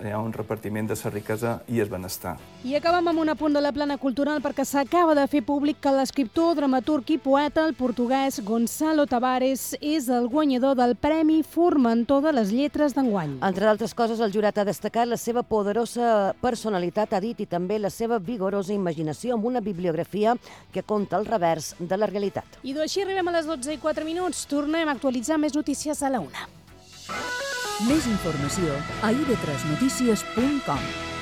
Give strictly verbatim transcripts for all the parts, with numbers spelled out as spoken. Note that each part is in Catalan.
hi ha un repartiment de la riquesa i el benestar. I acabem amb un apunt de la plana cultural perquè s'acaba de fer públic que l'escriptor, dramaturg i poeta, el portuguès Gonçalo Tavares, és el guanyador del Premi Formentor de les Lletres d'enguany. Entre d'altres coses, el jurat ha destacat la seva poderosa personalitat, ha dit, i també la seva vigorosa imaginació amb una bibliografia que conta el revers de la realitat. I així arribem a les dotze i quatre minuts. Tornem a actualitzar més notícies a la una. Més informació a i be tres notícies punt com.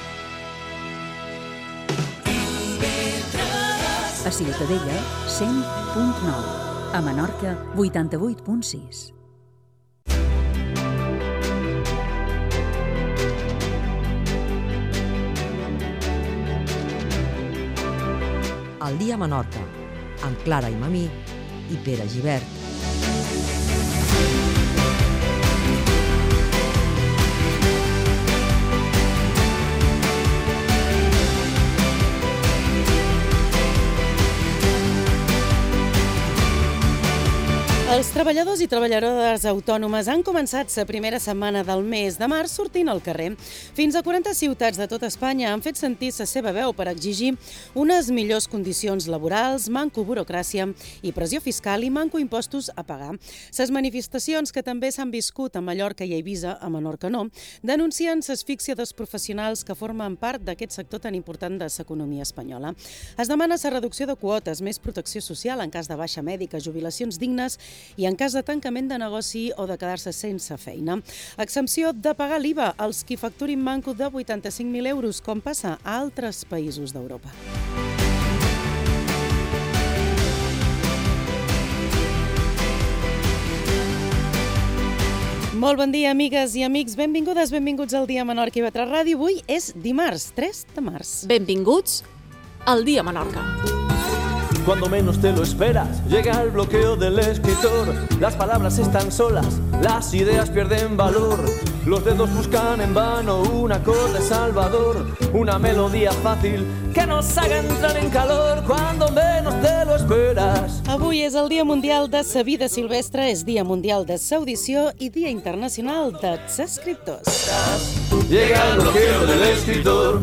A Ciutadella, cent punt nou. A Menorca, vuitanta-vuit punt sis. El dia a Menorca, amb Clara i Mamí i Pere Gibert. Els treballadors i treballadores autònomes han començat la primera setmana del mes de març sortint al carrer. Fins a quaranta ciutats de tot Espanya han fet sentir la seva veu per exigir unes millors condicions laborals, manco burocràcia i pressió fiscal i manco impostos a pagar. Les manifestacions, que també s'han viscut a Mallorca i a Eivissa, a Menorca no, denuncien l'asfíxia dels professionals que formen part d'aquest sector tan important de l'economia espanyola. Es demana la reducció de quotes, més protecció social en cas de baixa mèdica, jubilacions dignes i en cas de tancament de negoci o de quedar-se sense feina. Exempció de pagar l'I V A als qui facturin manco de vuitanta-cinc mil euros, com passa a altres països d'Europa. Molt bon dia, amigues i amics. Benvingudes, benvinguts al Dia Menorca i Vetra Ràdio. Avui és dimarts, tres de març. Benvinguts al Dia Menorca. Cuando menos te lo esperas, llega el bloqueo del escritor. Las palabras están solas, las ideas pierden valor. Los dedos buscan en vano un acorde salvador, una melodía fácil que nos haga entrar en calor cuando menos te lo esperas. Avui és el Dia Mundial de la Vida Silvestre, és Dia Mundial de l'Audició i Dia Internacional dels Escriptors. Llega el bloqueo del escritor.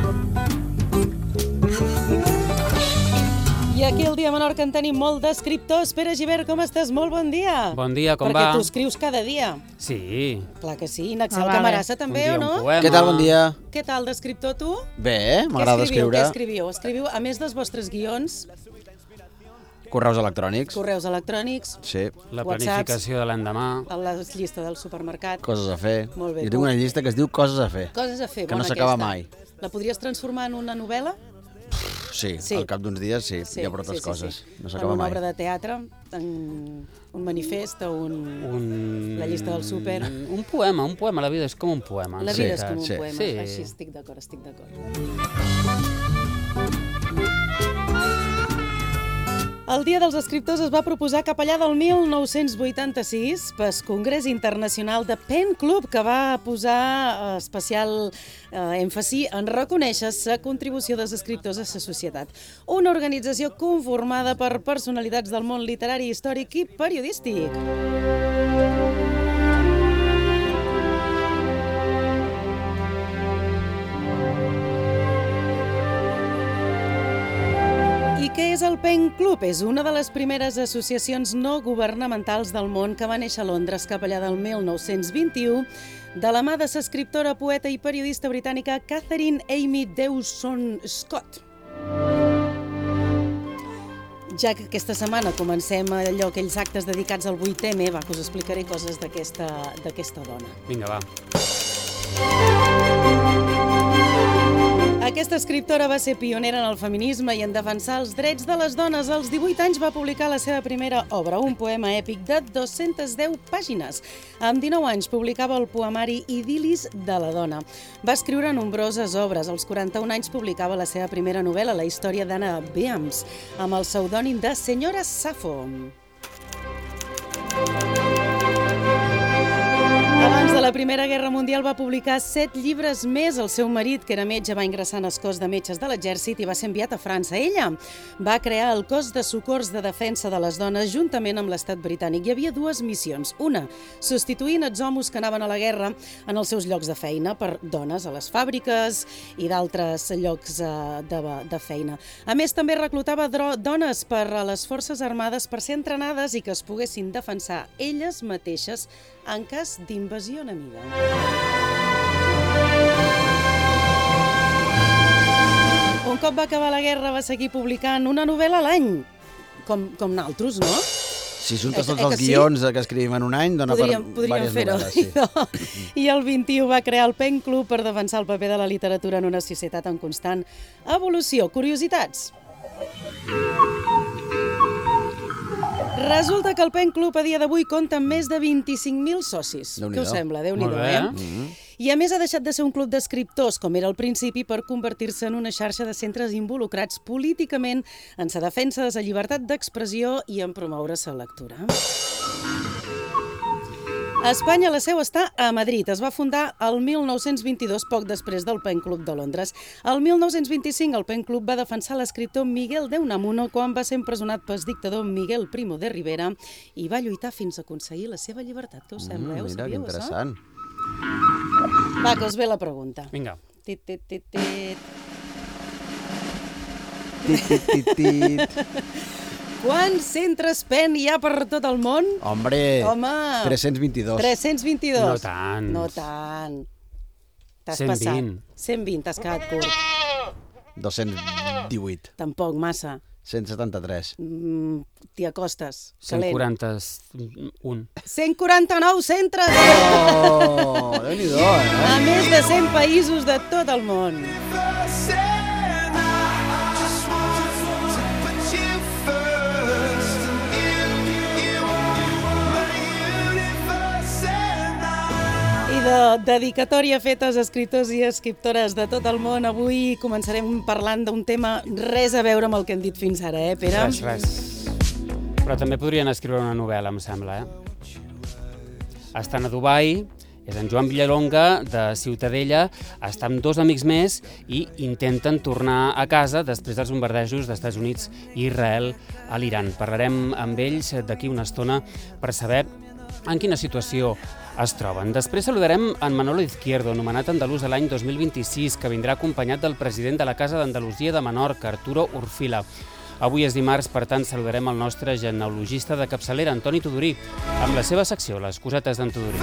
I aquí al Dia Menorca en tenim molt d'escriptors. Pere Gibert, com estàs? Molt bon dia. Bon dia, com Perquè va? Perquè tu escrius cada dia. Sí. Clar que sí. Naxel Ah, vale. Camarasa també, Un dia o no? un poema. Què tal, bon dia? Què tal d'escriptor, tu? Bé, m'agrada Què escriviu? escriure. Què escriviu? Escriviu, a més dels vostres guions, Correus electrònics. correus electrònics, Sí, La WhatsApps. planificació de l'endemà. a la llista del supermercat. coses a fer. Molt bé, Jo tinc una llista que es diu Coses a fer. Coses a fer, Que no bona s'acaba aquesta. mai. La podries transformar en una novel·la? Sí, Sí. al cap d'uns dies sí, hi ha prou altres coses. No s'acaba en una mai. obra de teatre, en un manifest o un... Un... La llista del súper. Un poema, un poema. La vida és com un poema. La Sí, vida és com un sí. poema. Sí. Així estic d'acord, estic d'acord. El Dia dels Escriptors es va proposar cap allà del mil nou-cents vuitanta-sis pel Congrés Internacional de Pen Club, que va posar especial eh, èmfasi en reconèixer la contribució dels escriptors a la societat. Una organització conformada per personalitats del món literari, històric i periodístic. I què és el Pen Club? És una de les primeres associacions no governamentals del món que va néixer a Londres cap allà del mil nou-cents vint-i-u de la mà de l'escriptora, poeta i periodista britànica Catherine Amy Dewson Scott. Ja que aquesta setmana comencem allò, aquells actes dedicats al vuit eme, va, que us explicaré coses d'aquesta d'aquesta dona. Vinga, va. Aquesta escriptora va ser pionera en el feminisme i en defensar els drets de les dones. Als divuit anys va publicar la seva primera obra, un poema èpic de dues-centes deu pàgines. Amb dinou anys publicava el poemari Idil·lis de la dona. Va escriure nombroses obres. Als quaranta-un anys publicava la seva primera novel·la, la història d'Anna Beams, amb el pseudònim de Senyora Safo. Abans de la la Primera Guerra Mundial va publicar set llibres més. El seu marit, que era metge, va ingressar en el cos de metges de l'exèrcit i va ser enviat a França. Ella va crear el cos de socors de defensa de les dones juntament amb l'estat britànic. Hi havia dues missions. Una, substituint els homes que anaven a la guerra en els seus llocs de feina per dones a les fàbriques i d'altres llocs de, de feina. A més, també reclutava dones per a les forces armades per ser entrenades i que es poguessin defensar elles mateixes en cas d'invasió enemiga. Un cop va acabar la guerra va seguir publicant una novel·la a l'any, com, com naltros, no? Si juntes Eh, tots eh, que els sí? guions que escrivim en un any, dona Podríem, per podríem diverses fer-ho. novel·les. Sí. I el vint-i-u va crear el Pen Club per defensar el paper de la literatura en una societat en constant evolució. Curiositats. Resulta que el Pen Club a dia d'avui compta amb més de vint-i-cinc mil socis. Què us sembla? Déu-n'hi-do, Molt bé. eh? Mm-hmm. I a més ha deixat de ser un club d'escriptors, com era al principi, per convertir-se en una xarxa de centres involucrats políticament en sa defensa de la llibertat d'expressió i en promoure la lectura. A Espanya la seu està a Madrid. Es va fundar el mil nou-cents vint-i-dos, poc després del Pen Club de Londres. El mil nou-cents vint-i-cinc el Pen Club va defensar l'escriptor Miguel de Unamuno quan va ser empresonat pel dictador Miguel Primo de Rivera i va lluitar fins a aconseguir la seva llibertat. Què us sembla? Mm, Ho mira, que sabíeu, interessant. això? Va, que us ve la pregunta. Vinga. Tit, tit, tit, tit. Tit, tit, tit, tit. Quants centres Pen hi ha per tot el món? Hombre, Home. tres-cents vint-i-dos. tres-cents vint-i-dos. No tant. No tant. T'has cent vint. passat. cent vint, t'has quedat curt. dos-cents divuit. Tampoc, massa. cent setanta-tres. Mm, T'hi acostes. cent Calent. quaranta-un. cent quaranta-nou centres! Oh, Déu-n'hi-do, eh? A més de cent països de tot el món. I de dedicatòria feta als escriptors i escriptores de tot el món, avui començarem parlant d'un tema res a veure amb el que hem dit fins ara, eh, Pere? Res, res. Però també podrien escriure una novel·la, em sembla, eh? Estan a Dubai, és en Joan Villalonga, de Ciutadella, està amb dos amics més i intenten tornar a casa després dels bombardejos d'Estats Units i Israel a l'Iran. Parlarem amb ells d'aquí una estona per saber en quina situació es troben. Després saludarem en Manolo Izquierdo, nomenat andalús de l'any dos mil vint-i-sis, que vindrà acompanyat del president de la Casa d'Andalusia de Menorca, Arturo Urfila. Avui és dimarts, per tant, saludarem el nostre genealogista de capçalera, Antoni Tudurí, amb la seva secció, les cosetes d'en Tudurí.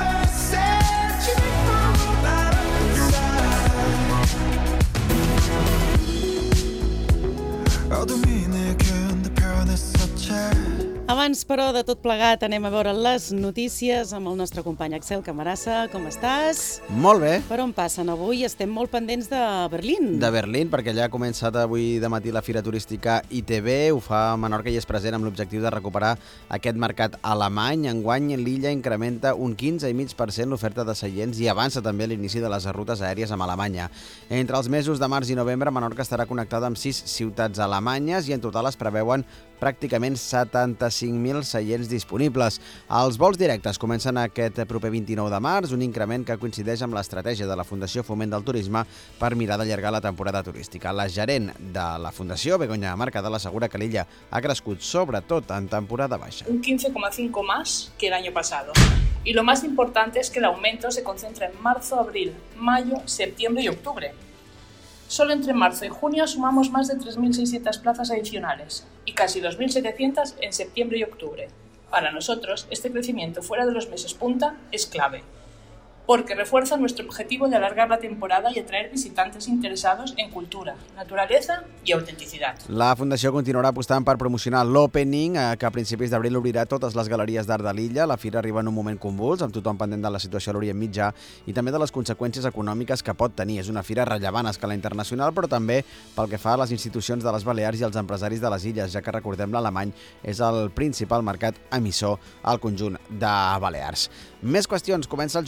Abans, però, de tot plegat, anem a veure les notícies amb el nostre company Axel Camarasa. Com estàs? Molt bé. Per on passen avui? Estem molt pendents de Berlín. De Berlín, perquè ja ha començat avui de matí la Fira Turística I T B, ho fa a Menorca i és present amb l'objectiu de recuperar aquest mercat alemany. Enguany, l'illa incrementa un quinze coma cinc per cent l'oferta de seients i avança també l'inici de les rutes aèries amb Alemanya. Entre els mesos de març i novembre, Menorca estarà connectada amb sis ciutats alemanyes i en total es preveuen pràcticament setanta-cinc mil seients disponibles. Els vols directes comencen aquest proper vint-i-nou de març, un increment que coincideix amb l'estratègia de la Fundació Foment del Turisme per mirar d'allargar la temporada turística. La gerent de la Fundació, Begoña Mercadal, assegura que l'illa ha crescut sobretot en temporada baixa. Un quince coma cinco más que el año pasado. Y lo más importante es que el aumento se concentra en marzo, abril, mayo, septiembre y octubre. Solo entre marzo y junio sumamos más de tres mil seiscientas plazas adicionales y casi dos mil setecientas en septiembre y octubre. Para nosotros, este crecimiento fuera de los meses punta es clave, porque refuerza nuestro objetivo de alargar la temporada y atraer visitantes interesados en cultura, naturaleza y autenticidad. La Fundació continuarà apostant per promocionar l'Opening, que a principis d'abril obrirà totes les galeries d'art de l'illa. La fira arriba en un moment convuls, amb tothom pendent de la situació a l'Orient Mitjà i també de les conseqüències econòmiques que pot tenir. És una fira rellevant a escala internacional, però també pel que fa a les institucions de les Balears i els empresaris de les illes, ja que recordem l'alemany és el principal mercat emissor al conjunt de Balears. Més qüestions. Comença el judici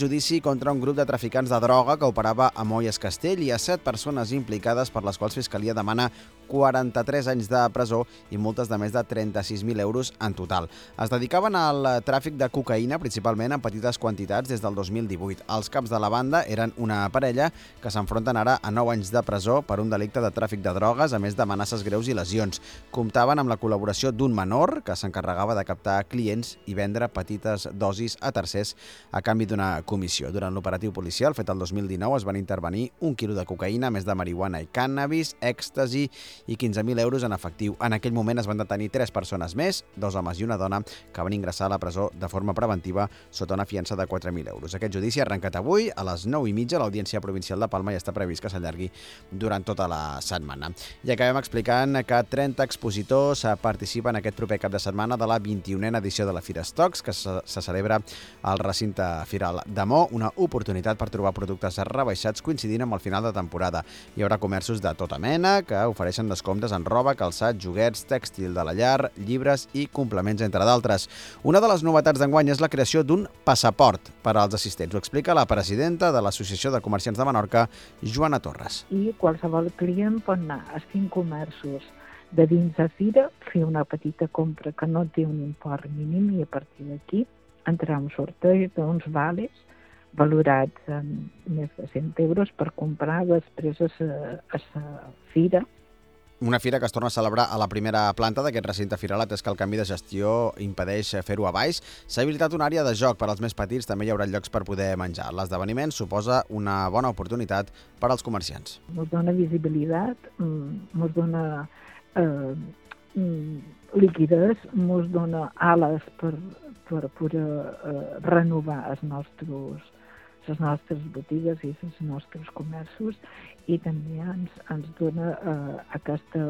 contra un grup de traficants de droga que operava a Molles Castell i a set persones implicades per les quals Fiscalia demana quaranta-tres anys de presó i multes de més de trenta-sis mil euros en total. Es dedicaven al tràfic de cocaïna, principalment en petites quantitats, des del dos mil divuit. Els caps de la banda eren una parella que s'enfronten ara a nou anys de presó per un delicte de tràfic de drogues, a més d'amenaces greus i lesions. Comptaven amb la col·laboració d'un menor que s'encarregava de captar clients i vendre petites dosis a tercers a canvi d'una comissió. Durant l'operatiu policial fet el dos mil dinou es van intervenir un quilo de cocaïna, més de marihuana i cànnabis, èxtasi i quinze mil euros en efectiu. En aquell moment es van detenir tres persones més, dos homes i una dona, que van ingressar a la presó de forma preventiva sota una fiança de quatre mil euros. Aquest judici ha arrencat avui a les nou i mitja a l'Audiència Provincial de Palma i està previst que s'allargui durant tota la setmana. I acabem explicant que trenta expositors participen aquest proper cap de setmana de la vint-i-unena edició de la Fira Stocks, que se, se celebra al recinte firal de Mo, una oportunitat per trobar productes rebaixats coincidint amb el final de temporada. Hi haurà comerços de tota mena que ofereixen descomptes en roba, calçat, joguets, tèxtil de la llar, llibres i complements, entre d'altres. Una de les novetats d'enguany és la creació d'un passaport per als assistents. Ho explica la presidenta de l'Associació de Comerciants de Menorca, Joana Torres. I qualsevol client pot anar a cinc comerços de dins de fira, fer una petita compra que no té un import mínim i a partir d'aquí entrar a un sorteig d'uns vales valorats en més de cent euros per comprar després a la fira. Una fira que es torna a celebrar a la primera planta d'aquest recinte firal, atès que el canvi de gestió impedeix fer-ho a baix. S'ha habilitat una àrea de joc per als més petits, també hi haurà llocs per poder menjar. L'esdeveniment suposa una bona oportunitat per als comerciants. Ens dona visibilitat, ens dona eh, liquiditat, ens dona ales per, per poder eh, renovar els nostres les nostres botigues i els nostres comerços i també ens, ens dona eh, aquest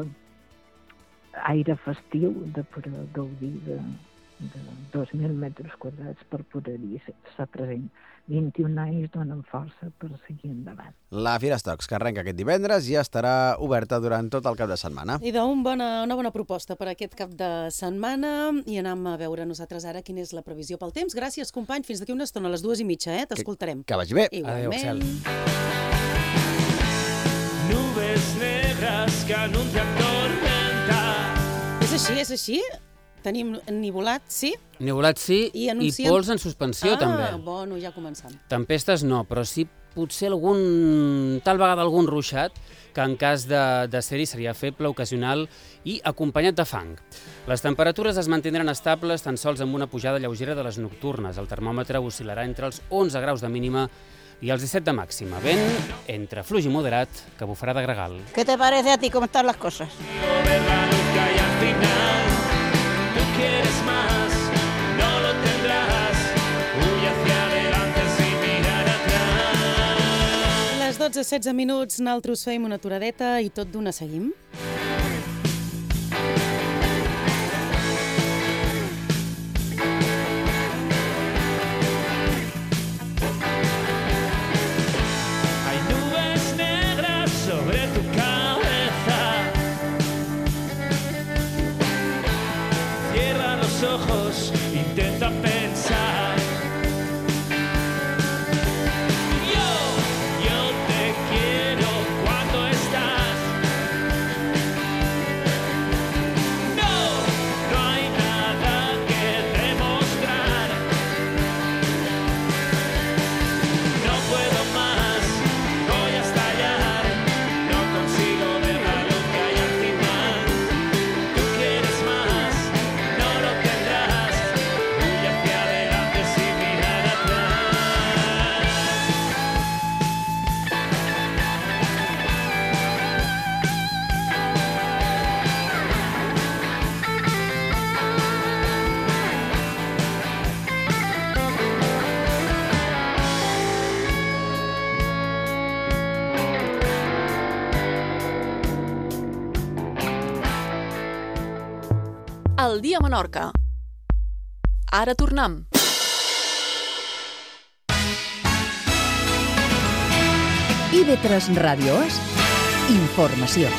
aire festiu de poder gaudir de, de dos mil metres quadrats per poder-hi ser present. vint-i-un anys donen força per seguir endavant. La Fira Stocks, que arrenca aquest divendres, ja estarà oberta durant tot el cap de setmana. I d'un bona, una bona proposta per aquest cap de setmana i anem a veure nosaltres ara quina és la previsió pel temps. Gràcies, company. Fins d'aquí una estona, a les dues i mitja, eh? T'escoltarem. Que, que vagi bé. Igualment. Adéu, cel. Nubes negras que anuncian tormenta. És així, és així? Tenim nivolat, sí? Nivolat sí, i, anuncien... i pols en suspensió ah, també. Ah, bueno, ja començant. Tempestes no, però sí potser algun, tal vegada algun ruixat, que en cas de, de ser-hi seria feble, ocasional i acompanyat de fang. Les temperatures es mantindran estables tan sols amb una pujada lleugera de les nocturnes. El termòmetre oscil·larà entre els onze graus de mínima i els disset de màxima. Vent entre fluix i moderat, que bufarà de gregal. ¿Qué te parece a ti cómo están las cosas? Quieres más, no lo tendrás. Huye hacia adelante sin mirar atrás. Les dotze i setze minuts, nosaltres feim una aturadeta i tot d'una seguim. Hay nubes negras sobre tu cabeza. Cierra los ojos, intenta pensar. Yo, yo te quiero cuando estás. No, no hay nada que demostrar. No puedo más, voy a estallar. No consigo ver la luz que hay al final. Tú quieres más, no lo tendrás. Huye hacia adelante sin mirar atrás. El dia a Menorca. Ara tornem. I ve tres Ràdios, informació.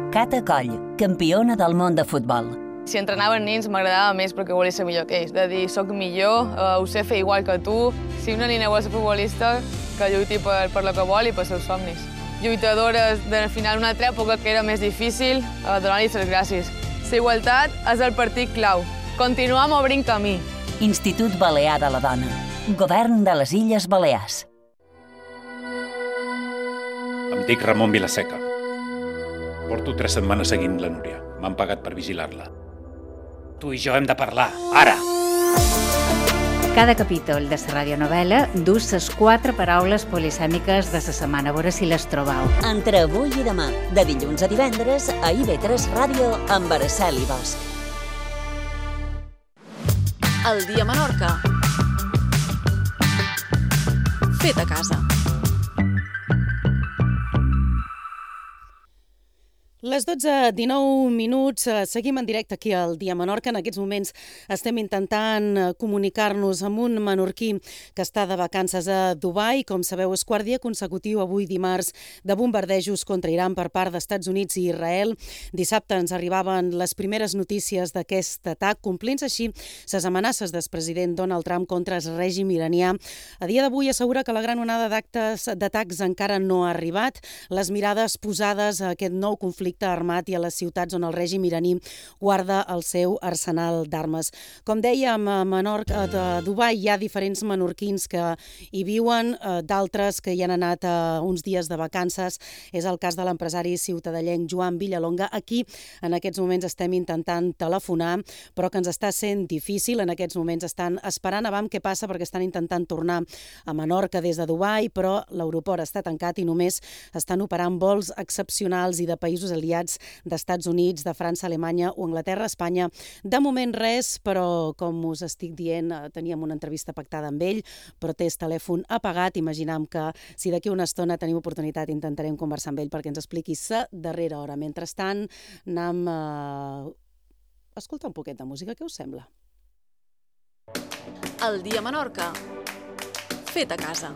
Cata Coll, campiona del món de futbol. Si entrenaven nins m'agradava més perquè volia ser millor que ells. De dir, soc millor, uh, ho sé fer igual que tu. Si una nina vol ser futbolista, que lluiti per, per la que vol i pels seus somnis. Lluitadores de final una altra època que era més difícil, uh, donar-li les gràcies. La igualtat és el partit clau. Continuem obrint camí. Institut Balear de la Dona. Govern de les Illes Balears. Em dic Ramon Vilaseca. Porto tres setmanes seguint la Núria. M'han pagat per vigilar-la. Tu i jo hem de parlar, ara! Cada capítol de la radionovela dus les quatre paraules polisèmiques de la setmana. A veure si les trobau. Entre avui i demà, de dilluns a divendres, a I V tres Ràdio amb Araceli Bosch. El dia a Menorca. Fet a casa. Les dotze dinou minuts, seguim en directe aquí al Dia Menorca. En aquests moments estem intentant comunicar-nos amb un menorquí que està de vacances a Dubai. Com sabeu, és quart dia consecutiu avui dimarts de bombardejos contra Iran per part d'Estats Units i Israel. Dissabte ens arribaven les primeres notícies d'aquest atac, complint així les amenaces del president Donald Trump contra el règim iranià. A dia d'avui assegura que la gran onada d'actes d'atacs encara no ha arribat. Les mirades posades a aquest nou conflicte armat i a les ciutats on el règim iraní guarda el seu arsenal d'armes. Com dèiem, a Menorca, a Dubai hi ha diferents menorquins que hi viuen, d'altres que hi han anat uns dies de vacances. És el cas de l'empresari ciutadellenc Joan Villalonga. Aquí, en aquests moments, estem intentant telefonar, però que ens està sent difícil. En aquests moments estan esperant a veure què passa perquè estan intentant tornar a Menorca des de Dubai, però l'aeroport està tancat i només estan operant vols excepcionals i de països aliats d'Estats Units, de França, Alemanya o Anglaterra, Espanya. De moment res, però com us estic dient, teníem una entrevista pactada amb ell, però té el telèfon apagat. Imaginem que si d'aquí una estona tenim oportunitat intentarem conversar amb ell perquè ens expliqui la darrera hora. Mentrestant, anem a escoltar un poquet de música, què us sembla? El dia a Menorca. Fet a casa.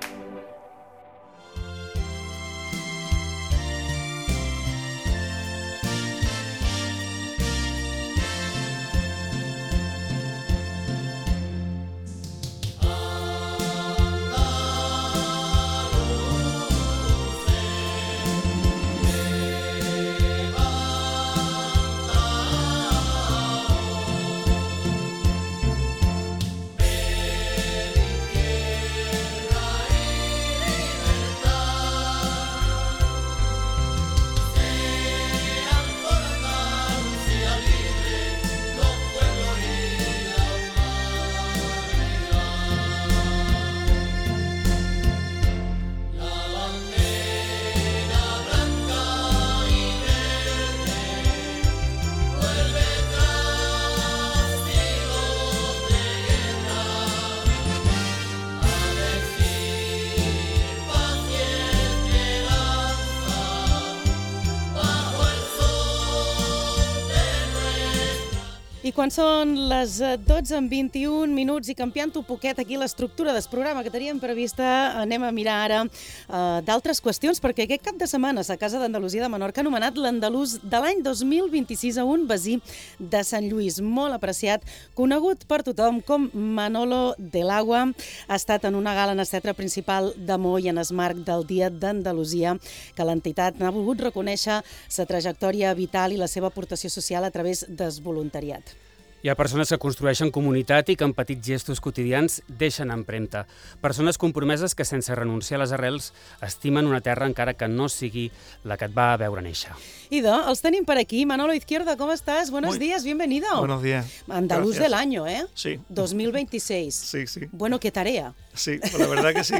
I quan són les dotze en vint-i-un minuts i canviant un poquet aquí l'estructura del programa que teníem prevista, anem a mirar ara uh, d'altres qüestions, perquè aquest cap de setmana la Casa d'Andalusia de Menorca ha anomenat l'andalús de l'any dos mil vint-i-sis a un veí de Sant Lluís, molt apreciat, conegut per tothom com Manolo del Agua. Ha estat en una gala en el teatre principal de Moll en el marc del Dia d'Andalusia, que l'entitat n'ha volgut reconèixer la trajectòria vital i la seva aportació social a través del voluntariat. Hi ha persones que construeixen comunitat i que en petits gestos quotidians deixen empremta. Persones compromeses que, sense renunciar a les arrels, estimen una terra encara que no sigui la que et va veure néixer. Ido, els tenim per aquí. Manolo Izquierda, ¿cómo estás? Buenos Muy... días, bienvenido. Buenos días. Andaluz Gracias. del año, ¿eh? Sí. dos mil veintiséis. Sí, sí. Bueno, qué tarea. Sí, la verdad que sí.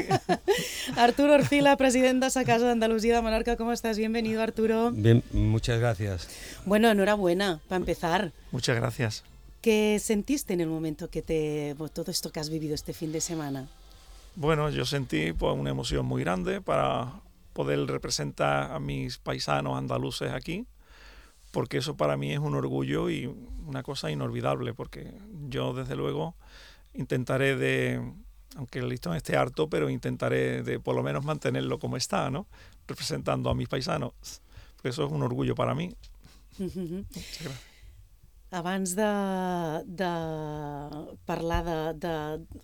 Arturo Orfila, presidente de la Casa de Andalucía de Menorca, ¿cómo estás? Bienvenido, Arturo. Bien, muchas gracias. Bueno, enhorabuena, para empezar. Muchas gracias. ¿Qué sentiste en el momento que te todo esto que has vivido este fin de semana? Bueno, yo sentí pues, una emoción muy grande para poder representar a mis paisanos andaluces aquí, porque eso para mí es un orgullo y una cosa inolvidable, porque yo desde luego intentaré de, aunque el listón esté harto, pero intentaré de por lo menos mantenerlo como está, ¿no? Representando a mis paisanos. eso es un orgullo para mí. Mm-hmm. Abans de, de parlar de, de,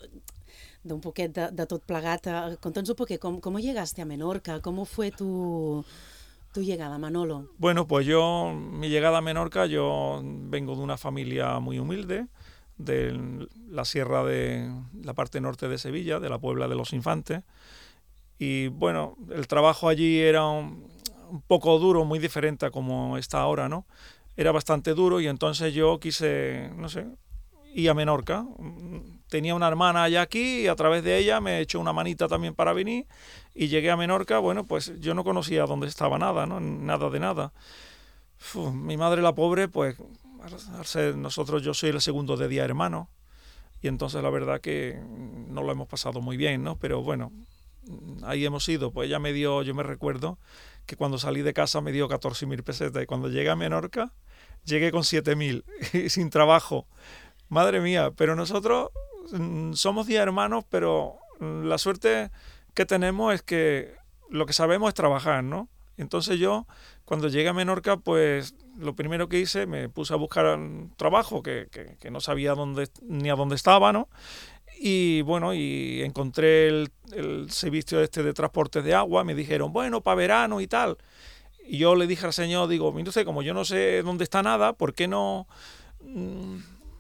d'un poquet de, de tot plegat, conta'ns un poquet, ¿cómo, cómo llegaste a Menorca? ¿Cómo fue tu, tu llegada, Manolo? Bueno, pues yo, mi llegada a Menorca, yo vengo de una familia muy humilde, de la sierra de la parte norte de Sevilla, de la Puebla de los Infantes, y bueno, el trabajo allí era un, un poco duro, muy diferente a como está ahora, ¿no? Era bastante duro y entonces yo quise, no sé, ir a Menorca. Tenía una hermana allá aquí y a través de ella me echó una manita también para venir y llegué a Menorca. Bueno, pues yo no conocía dónde estaba nada, ¿no? Nada de nada. Uf, mi madre, la pobre, pues al ser nosotros, yo soy el segundo de diez hermanos y entonces la verdad que no lo hemos pasado muy bien, ¿no? Pero bueno, ahí hemos ido. Pues ella me dio, yo me recuerdo que cuando salí de casa me dio catorce mil pesetas y cuando llegué a Menorca llegué con siete mil sin trabajo. Madre mía, pero nosotros somos diez hermanos, pero la suerte que tenemos es que lo que sabemos es trabajar, ¿no? Entonces yo, cuando llegué a Menorca, pues lo primero que hice, me puse a buscar un trabajo que, que, que no sabía dónde, ni a dónde estaba, ¿no? Y bueno, y encontré el, el servicio este de transportes de agua, me dijeron, bueno, para verano y tal. Y yo le dije al señor, digo, mire usted, como yo no sé dónde está nada, ¿por qué no mmm,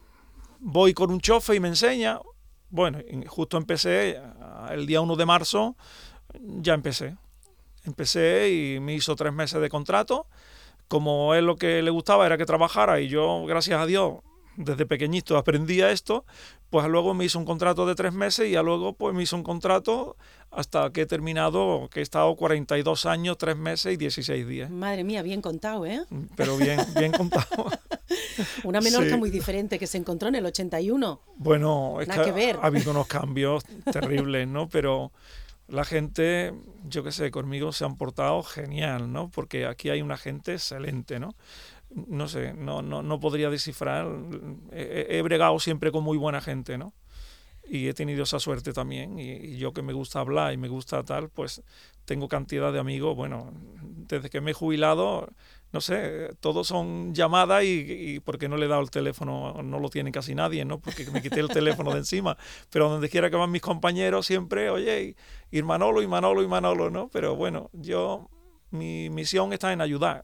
voy con un chofer y me enseña? Bueno, justo empecé, el día uno de marzo, ya empecé. Empecé y me hizo tres meses de contrato. Como él lo que le gustaba era que trabajara y yo, gracias a Dios, desde pequeñito aprendía esto, pues luego me hizo un contrato de tres meses y ya luego pues me hizo un contrato hasta que he terminado, que he estado cuarenta y dos años, tres meses y dieciséis días. Madre mía, bien contado, ¿eh? Pero bien, bien contado. Una Menorca sí. Muy diferente que se encontró en el ochenta y uno. Bueno, es Nada que, que ver. ha habido unos cambios terribles, ¿no? Pero la gente, yo qué sé, conmigo se han portado genial, ¿no? Porque aquí hay una gente excelente, ¿no? No sé, no, no, no podría descifrar. He, he bregado siempre con muy buena gente, ¿no? Y he tenido esa suerte también. Y, y yo que me gusta hablar y me gusta tal, pues tengo cantidad de amigos. Bueno, desde que me he jubilado, no sé, todos son llamadas y, y porque no le he dado el teléfono, no lo tiene casi nadie, ¿no? Porque me quité el teléfono de encima. Pero donde quiera que van mis compañeros siempre, oye, y Manolo, y Manolo, y Manolo, ¿no? Pero bueno, yo, mi misión está en ayudar.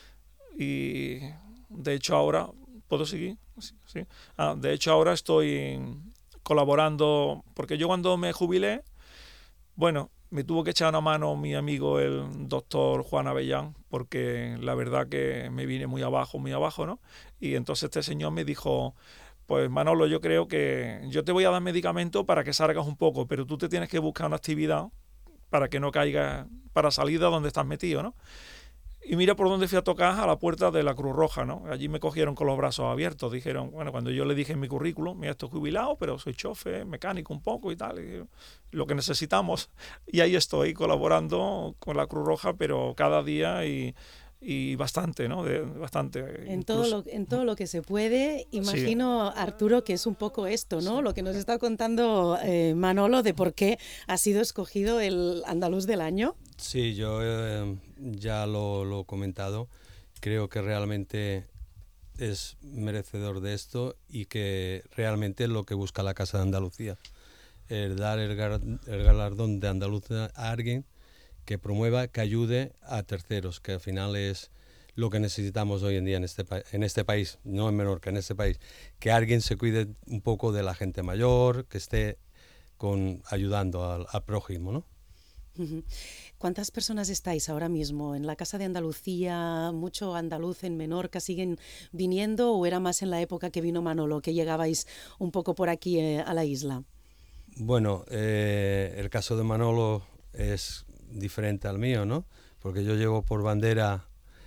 Y de hecho ahora, ¿puedo seguir? Sí, sí. Ah, de hecho ahora estoy colaborando, porque yo cuando me jubilé, bueno, me tuvo que echar una mano mi amigo el doctor Juan Avellán, porque la verdad que me vine muy abajo, muy abajo, ¿no? Y entonces este señor me dijo, pues Manolo, yo creo que yo te voy a dar medicamento para que salgas un poco, pero tú te tienes que buscar una actividad para que no caigas para salir de donde estás metido, ¿no? Y mira por dónde fui a tocar, a la puerta de la Cruz Roja, ¿no? Allí me cogieron con los brazos abiertos. Dijeron, bueno, cuando yo le dije en mi currículum, mira, estoy jubilado, pero soy chofer, mecánico un poco y tal, y lo que necesitamos. Y ahí estoy colaborando con la Cruz Roja, pero cada día y, y bastante, ¿no? De, bastante. En todo, lo, en todo lo que se puede, imagino, sí. Arturo, que es un poco esto, ¿no? Sí. Lo que nos está contando eh, Manolo de por qué ha sido escogido el andaluz del año. Sí, yo eh, ya lo, lo he comentado. Creo que realmente es merecedor de esto y que realmente es lo que busca la Casa de Andalucía. El dar el, el galardón de Andalucía a alguien que promueva, que ayude a terceros, que al final es lo que necesitamos hoy en día en este, en este país, no en Menorca, en este país. Que alguien se cuide un poco de la gente mayor, que esté con, ayudando al, al prójimo, ¿no? ¿Cuántas personas estáis ahora mismo en la Casa de Andalucía? ¿Mucho andaluz en Menorca? ¿Siguen viniendo o era más en la época que vino Manolo, que llegabais un poco por aquí eh, a la isla? Bueno, eh, el caso de Manolo es diferente al mío, ¿no? Porque yo llevo por bandera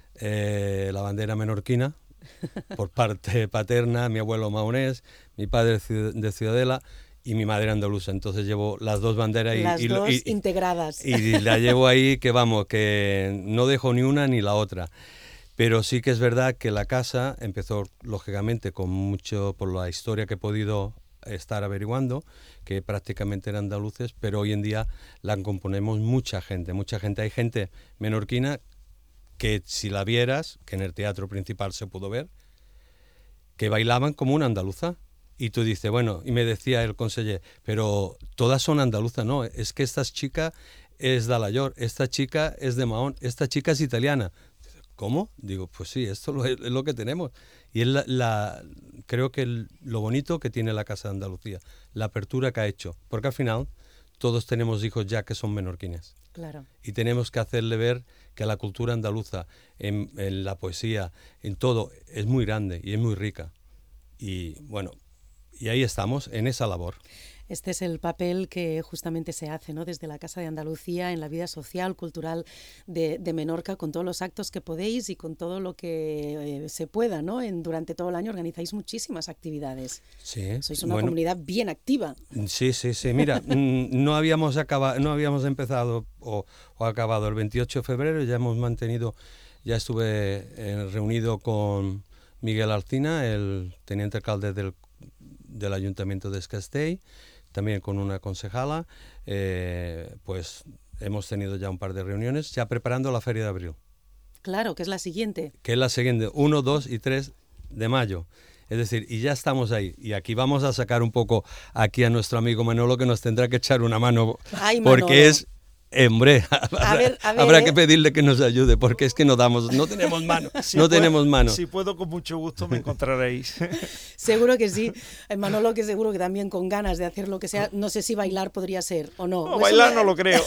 eh, la bandera menorquina, por parte paterna, mi abuelo maonés, mi padre de Ciudadela, y mi madre andaluza, entonces llevo las dos banderas y, las y, dos y, integradas. Y la llevo ahí que vamos, que no dejo ni una ni la otra. Pero sí que es verdad que la casa empezó lógicamente con mucho por la historia que he podido estar averiguando, que prácticamente eran andaluces, pero hoy en día la componemos mucha gente, mucha gente. Hay gente menorquina que si la vieras, que en el teatro principal se pudo ver, que bailaban como una andaluza. Y tú dices, bueno, y me decía el conseller, pero todas son andaluzas, no, es que esta chica es de Alayor, esta chica es de Mahón, esta chica es italiana. ¿Cómo? Digo, pues sí, esto es lo que tenemos. Y es la, la, creo que el, lo bonito que tiene la Casa de Andalucía, la apertura que ha hecho, porque al final todos tenemos hijos ya que son menorquines. Claro. Y tenemos que hacerle ver que la cultura andaluza, en, en la poesía, en todo, es muy grande y es muy rica. Y bueno, y ahí estamos, en esa labor. Este es el papel que justamente se hace, ¿no?, desde la Casa de Andalucía en la vida social, cultural de, de Menorca, con todos los actos que podéis y con todo lo que eh, se pueda, ¿no? En, durante todo el año organizáis muchísimas actividades. Sí. Sois una bueno, comunidad bien activa. Sí, sí, sí. Mira, no habíamos acabado, no habíamos empezado o, o acabado el veintiocho de febrero, ya hemos mantenido, ya estuve eh, reunido con Miguel Alcina, el teniente alcalde del, del Ayuntamiento de Es Castell, también con una concejala, eh, pues hemos tenido ya un par de reuniones, ya preparando la Feria de Abril. Claro, que es la siguiente. Que es la siguiente, uno, dos y tres de mayo. Es decir, y ya estamos ahí. Y aquí vamos a sacar un poco aquí a nuestro amigo Manolo, que nos tendrá que echar una mano. Ay, porque Manolo. es... Hombre, habrá, a ver, a ver, habrá ¿eh? que pedirle que nos ayude, porque es que no damos, no tenemos mano, Si no puedo, tenemos mano. Si puedo, con mucho gusto me encontraréis. Seguro que sí. Manolo, que seguro que también con ganas de hacer lo que sea. No sé si bailar podría ser o no. No, Eso bailar me... no lo creo.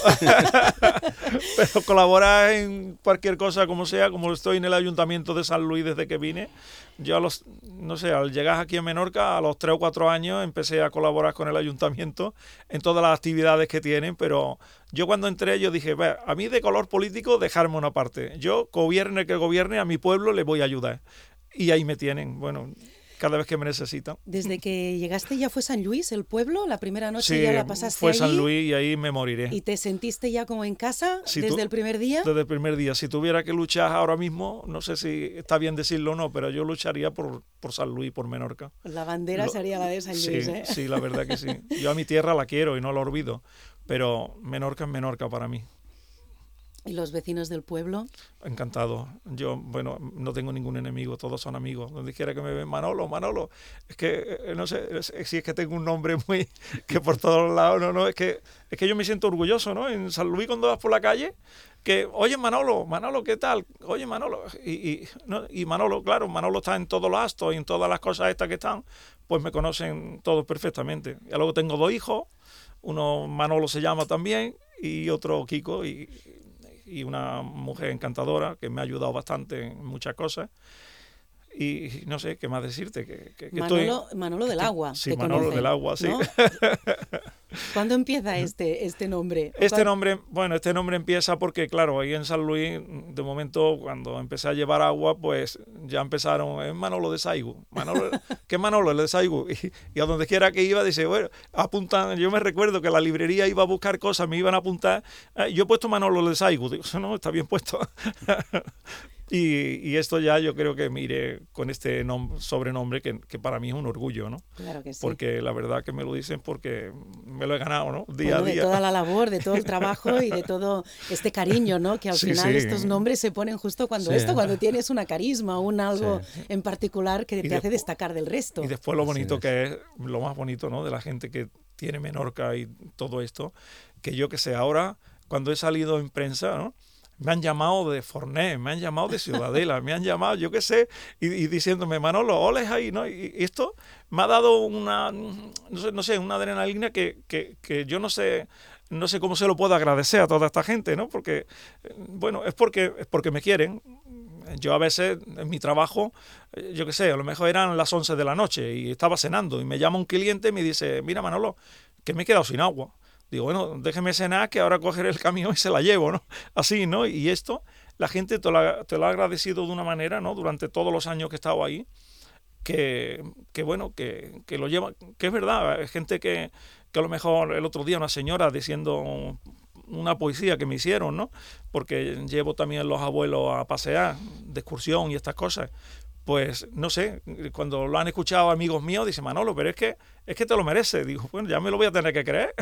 Pero colaborar en cualquier cosa como sea, como estoy en el Ayuntamiento de San Luis desde que vine. Yo a los, no sé, al llegar aquí a Menorca, a los tres o cuatro años, empecé a colaborar con el Ayuntamiento en todas las actividades que tienen, pero yo cuando entré, yo dije, a mí de color político, dejarme una parte. Yo, gobierne que gobierne, a mi pueblo le voy a ayudar. Y ahí me tienen, bueno, cada vez que me necesitan. Desde que llegaste ya fue San Luis, el pueblo, la primera noche sí, ya la pasaste fue allí. San Luis y ahí me moriré. ¿Y te sentiste ya como en casa si desde tu, el primer día? Desde el primer día. Si tuviera que luchar ahora mismo, no sé si está bien decirlo o no, pero yo lucharía por, por San Luis, por Menorca. La bandera Lo, sería la de San sí, Luis, ¿eh? Sí, la verdad que sí. Yo a mi tierra la quiero y no la olvido, pero Menorca es Menorca para mí. ¿Y los vecinos del pueblo? Encantado. Yo, bueno, no tengo ningún enemigo, todos son amigos. Donde quiera que me ven, Manolo, Manolo. Es que, no sé, es, si es que tengo un nombre muy... que por todos lados, no, no, es que, es que yo me siento orgulloso, ¿no? En San Luis cuando vas por la calle, que, oye, Manolo, Manolo, ¿qué tal? Oye, Manolo. Y, y, ¿no? y Manolo, claro, Manolo está en todos los actos y en todas las cosas estas que están, pues me conocen todos perfectamente. Y luego tengo dos hijos, uno Manolo se llama también, y otro Kiko, y... y una mujer encantadora que me ha ayudado bastante en muchas cosas. Y no sé qué más decirte. Que, que, que Manolo, estoy, Manolo del Agua. Sí, te Manolo conocen, del Agua, sí. ¿no? ¿Cuándo empieza este, este nombre? Este nombre, bueno, este nombre empieza porque, claro, ahí en San Luis, de momento, cuando empecé a llevar agua, pues ya empezaron, es Manolo de Saigu. Manolo, ¿qué Manolo? El de Saigu. Y, y a donde quiera que iba, dice, bueno, apuntan, yo me recuerdo que la librería iba a buscar cosas, me iban a apuntar, eh, yo he puesto Manolo de Saigu. Digo, no, está bien puesto. Y, y esto ya yo creo que mire con este nom- sobrenombre que, que para mí es un orgullo, ¿no? Claro que sí. Porque la verdad que me lo dicen porque me lo he ganado, ¿no? Día bueno, a día. De toda la labor, de todo el trabajo y de todo este cariño, ¿no? Que al sí, final sí. estos nombres se ponen justo cuando sí. esto, cuando tienes una carisma, un algo sí. en particular que y te de, hace destacar del resto. Y después lo bonito que es, lo más bonito, ¿no? De la gente que tiene Menorca y todo esto, que yo que sé, ahora cuando he salido en prensa, ¿no? Me han llamado de Fornés, me han llamado de Ciudadela, me han llamado, yo qué sé, y, y diciéndome, Manolo, oles ahí, ¿no? Y, y esto me ha dado una, no sé, no sé una adrenalina que, que, que yo no sé, no sé cómo se lo puedo agradecer a toda esta gente, ¿no? Porque, bueno, es porque, es porque me quieren. Yo a veces, en mi trabajo, yo qué sé, a lo mejor eran las once de la noche y estaba cenando y me llama un cliente y me dice, mira, Manolo, que me he quedado sin agua. Digo, bueno, déjeme cenar que ahora cogeré el camión y se la llevo, ¿no? Así, ¿no? Y esto, la gente te lo ha, te lo ha agradecido de una manera, ¿no? Durante todos los años que he estado ahí, que, que bueno, que, que lo lleva, que es verdad, hay gente que, que a lo mejor el otro día una señora diciendo una poesía que me hicieron, ¿no? Porque llevo también los abuelos a pasear, de excursión y estas cosas. pues no sé, cuando lo han escuchado amigos míos, dicen, Manolo, pero es que, es que te lo mereces. Digo, bueno, ya me lo voy a tener que creer.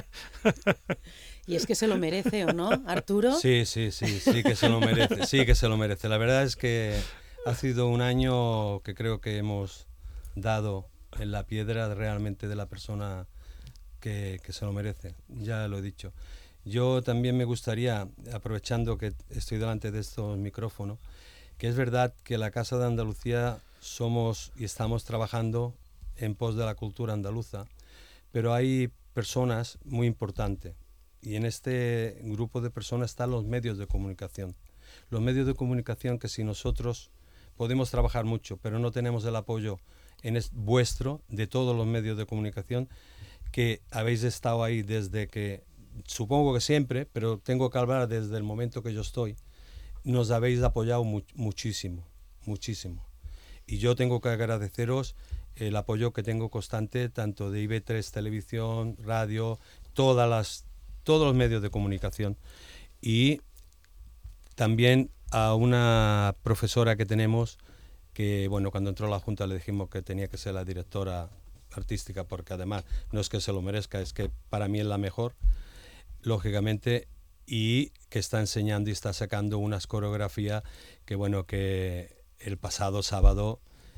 Y es que se lo merece, ¿o no, Arturo? Sí, sí, sí, sí que se lo merece, sí que se lo merece. La verdad es que ha sido un año que creo que hemos dado en la piedra realmente de la persona que, que se lo merece, ya lo he dicho. Yo también me gustaría, aprovechando que estoy delante de estos micrófonos, que es verdad que la Casa de Andalucía somos y estamos trabajando en pos de la cultura andaluza, pero hay personas muy importantes y en este grupo de personas están los medios de comunicación. Los medios de comunicación que si nosotros podemos trabajar mucho, pero no tenemos el apoyo en es, vuestro, de todos los medios de comunicación, que habéis estado ahí desde que, supongo que siempre, pero tengo que hablar desde el momento que yo estoy, nos habéis apoyado mu muchísimo, muchísimo. Y yo tengo que agradeceros el apoyo que tengo constante, tanto de I B tres Televisión, radio, todas las, todos los medios de comunicación. Y también a una profesora que tenemos, que bueno, cuando entró a la Junta le dijimos que tenía que ser la directora artística, porque además no es que se lo merezca, es que para mí es la mejor, lógicamente, y que está enseñando y está sacando unas coreografías que bueno, que el pasado sábado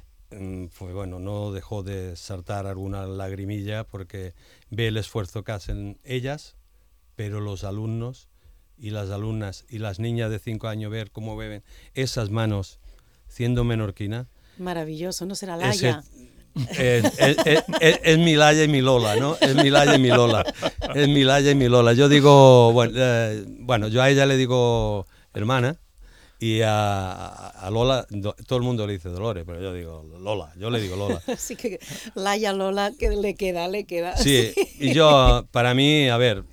pues bueno, no dejó de saltar alguna lagrimilla porque ve el esfuerzo que hacen ellas, pero los alumnos y las alumnas y las niñas de cinco años, ver cómo beben esas manos siendo menorquina. Maravilloso, ¿no será Laia? Es, es, es, es, es mi Laia y mi Lola, ¿no? Es mi Laia y mi Lola. Es mi Laia y mi Lola. Yo digo, bueno, eh, bueno, yo a ella le digo hermana y a, a Lola, do, todo el mundo le dice Dolores, pero yo digo Lola, yo le digo Lola. Así que Laia, Lola, que le queda, le queda. Sí, sí, y yo, para mí, a ver,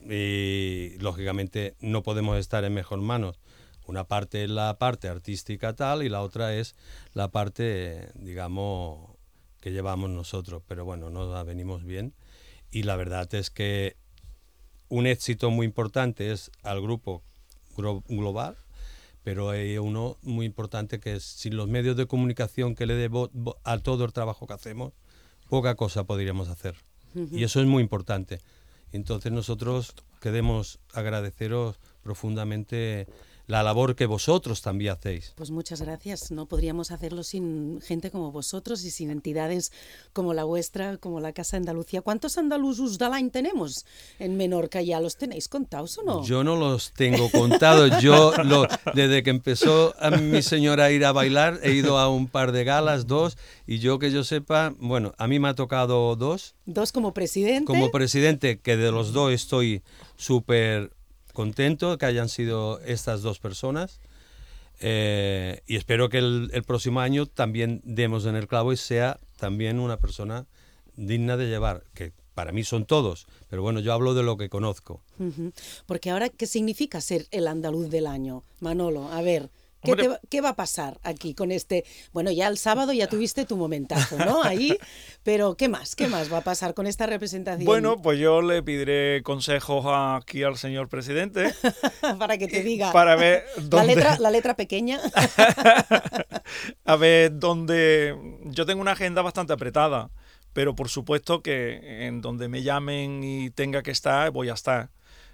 y lógicamente no podemos estar en mejor manos. Una parte es la parte artística tal y la otra es la parte, digamos, que llevamos nosotros, pero bueno, nos venimos bien y la verdad es que un éxito muy importante es al grupo global, pero hay uno muy importante que es sin los medios de comunicación que le debo a todo el trabajo que hacemos, poca cosa podríamos hacer. Uh-huh. Y eso es muy importante. Entonces nosotros queremos agradeceros profundamente la labor que vosotros también hacéis. Pues muchas gracias. No podríamos hacerlo sin gente como vosotros y sin entidades como la vuestra, como la Casa Andalucía. ¿Cuántos andalusos de l'any tenemos en Menorca? ¿Ya los tenéis contados o no? Yo no los tengo contados. Yo, lo, desde que empezó a mi señora a ir a bailar, he ido a un par de galas, dos, y yo que yo sepa, bueno, a mí me ha tocado dos. ¿Dos como presidente? Como presidente, que de los dos estoy súper contento que hayan sido estas dos personas eh, y espero que el, el próximo año también demos en el clavo y sea también una persona digna de llevar, que para mí son todos, pero bueno, yo hablo de lo que conozco. Uh-huh. Porque ahora, ¿qué significa ser el andaluz del año? Manolo, a ver, ¿qué, te, ¿qué va a pasar aquí con este? Bueno, ya el sábado ya tuviste tu momentazo, ¿no? Ahí, pero ¿qué más? ¿Qué más va a pasar con esta representación? Bueno, pues yo le pediré consejos aquí al señor presidente. Para que te diga. Para ver dónde... La letra, la letra pequeña. A ver dónde... Yo tengo una agenda bastante apretada, pero por supuesto que en donde me llamen y tenga que estar, voy a estar.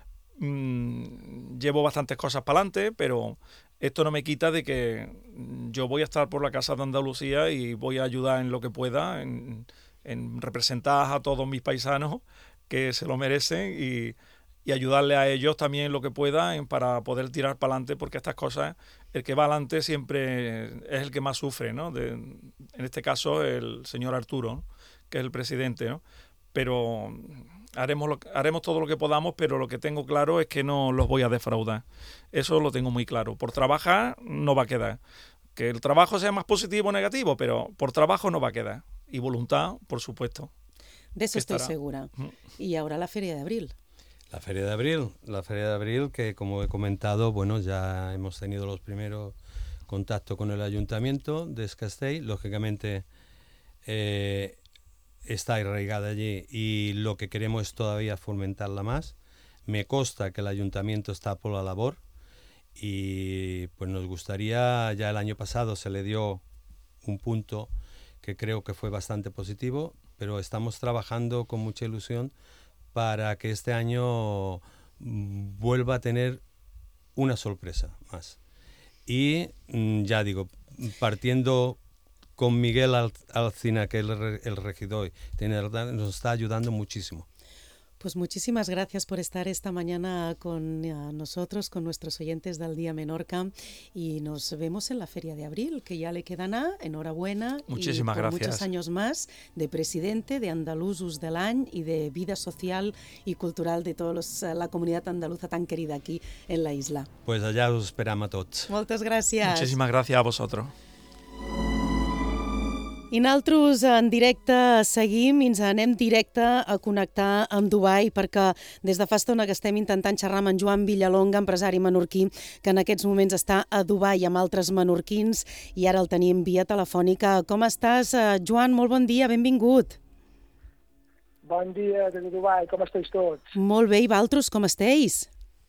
Mm, llevo bastantes cosas para adelante, pero esto no me quita de que yo voy a estar por la Casa de Andalucía y voy a ayudar en lo que pueda, en, en representar a todos mis paisanos que se lo merecen y, y ayudarle a ellos también en lo que pueda en, para poder tirar para adelante, porque estas cosas, el que va adelante siempre es el que más sufre, ¿no? De, en este caso el señor Arturo, ¿no? Que es el presidente, ¿no? Pero haremos, lo, haremos todo lo que podamos, pero lo que tengo claro es que no los voy a defraudar. Eso lo tengo muy claro. Por trabajar no va a quedar. Que el trabajo sea más positivo o negativo, pero por trabajo no va a quedar. Y voluntad, por supuesto. De eso estoy segura. Y ahora la Feria de Abril. La Feria de Abril, la Feria de Abril que como he comentado, bueno, ya hemos tenido los primeros contactos con el Ayuntamiento de Es Castell. Lógicamente eh, está arraigada allí y lo que queremos es todavía fomentarla más. Me consta que el ayuntamiento está por la labor y pues nos gustaría, ya el año pasado se le dio un punto que creo que fue bastante positivo, pero estamos trabajando con mucha ilusión para que este año vuelva a tener una sorpresa más. Y ya digo, partiendo con Miguel Alcina, que es el, el regidor, nos está ayudando muchísimo. Pues muchísimas gracias por estar esta mañana con uh, nosotros, con nuestros oyentes del Día Menorca, y nos vemos en la Feria de Abril, que ya le quedan a, enhorabuena. Muchísimas y por gracias. Muchos años más de presidente de Andalusos del Año y de vida social y cultural de toda uh, la comunidad andaluza tan querida aquí en la isla. Pues allá os esperamos a tots. Moltes gràcies. Muchísimas gracias a vosotros. I nosaltres en directe seguim i ens anem directe a connectar amb Dubai, perquè des de fa estona que estem intentant xerrar amb en Joan Villalonga, empresari menorquí, que en aquests moments està a Dubai amb altres menorquins, i ara el tenim via telefònica. Com estàs, Joan? Molt bon dia, benvingut. Bon dia des de Dubai, com esteu tots? Molt bé, i vosaltres com esteu?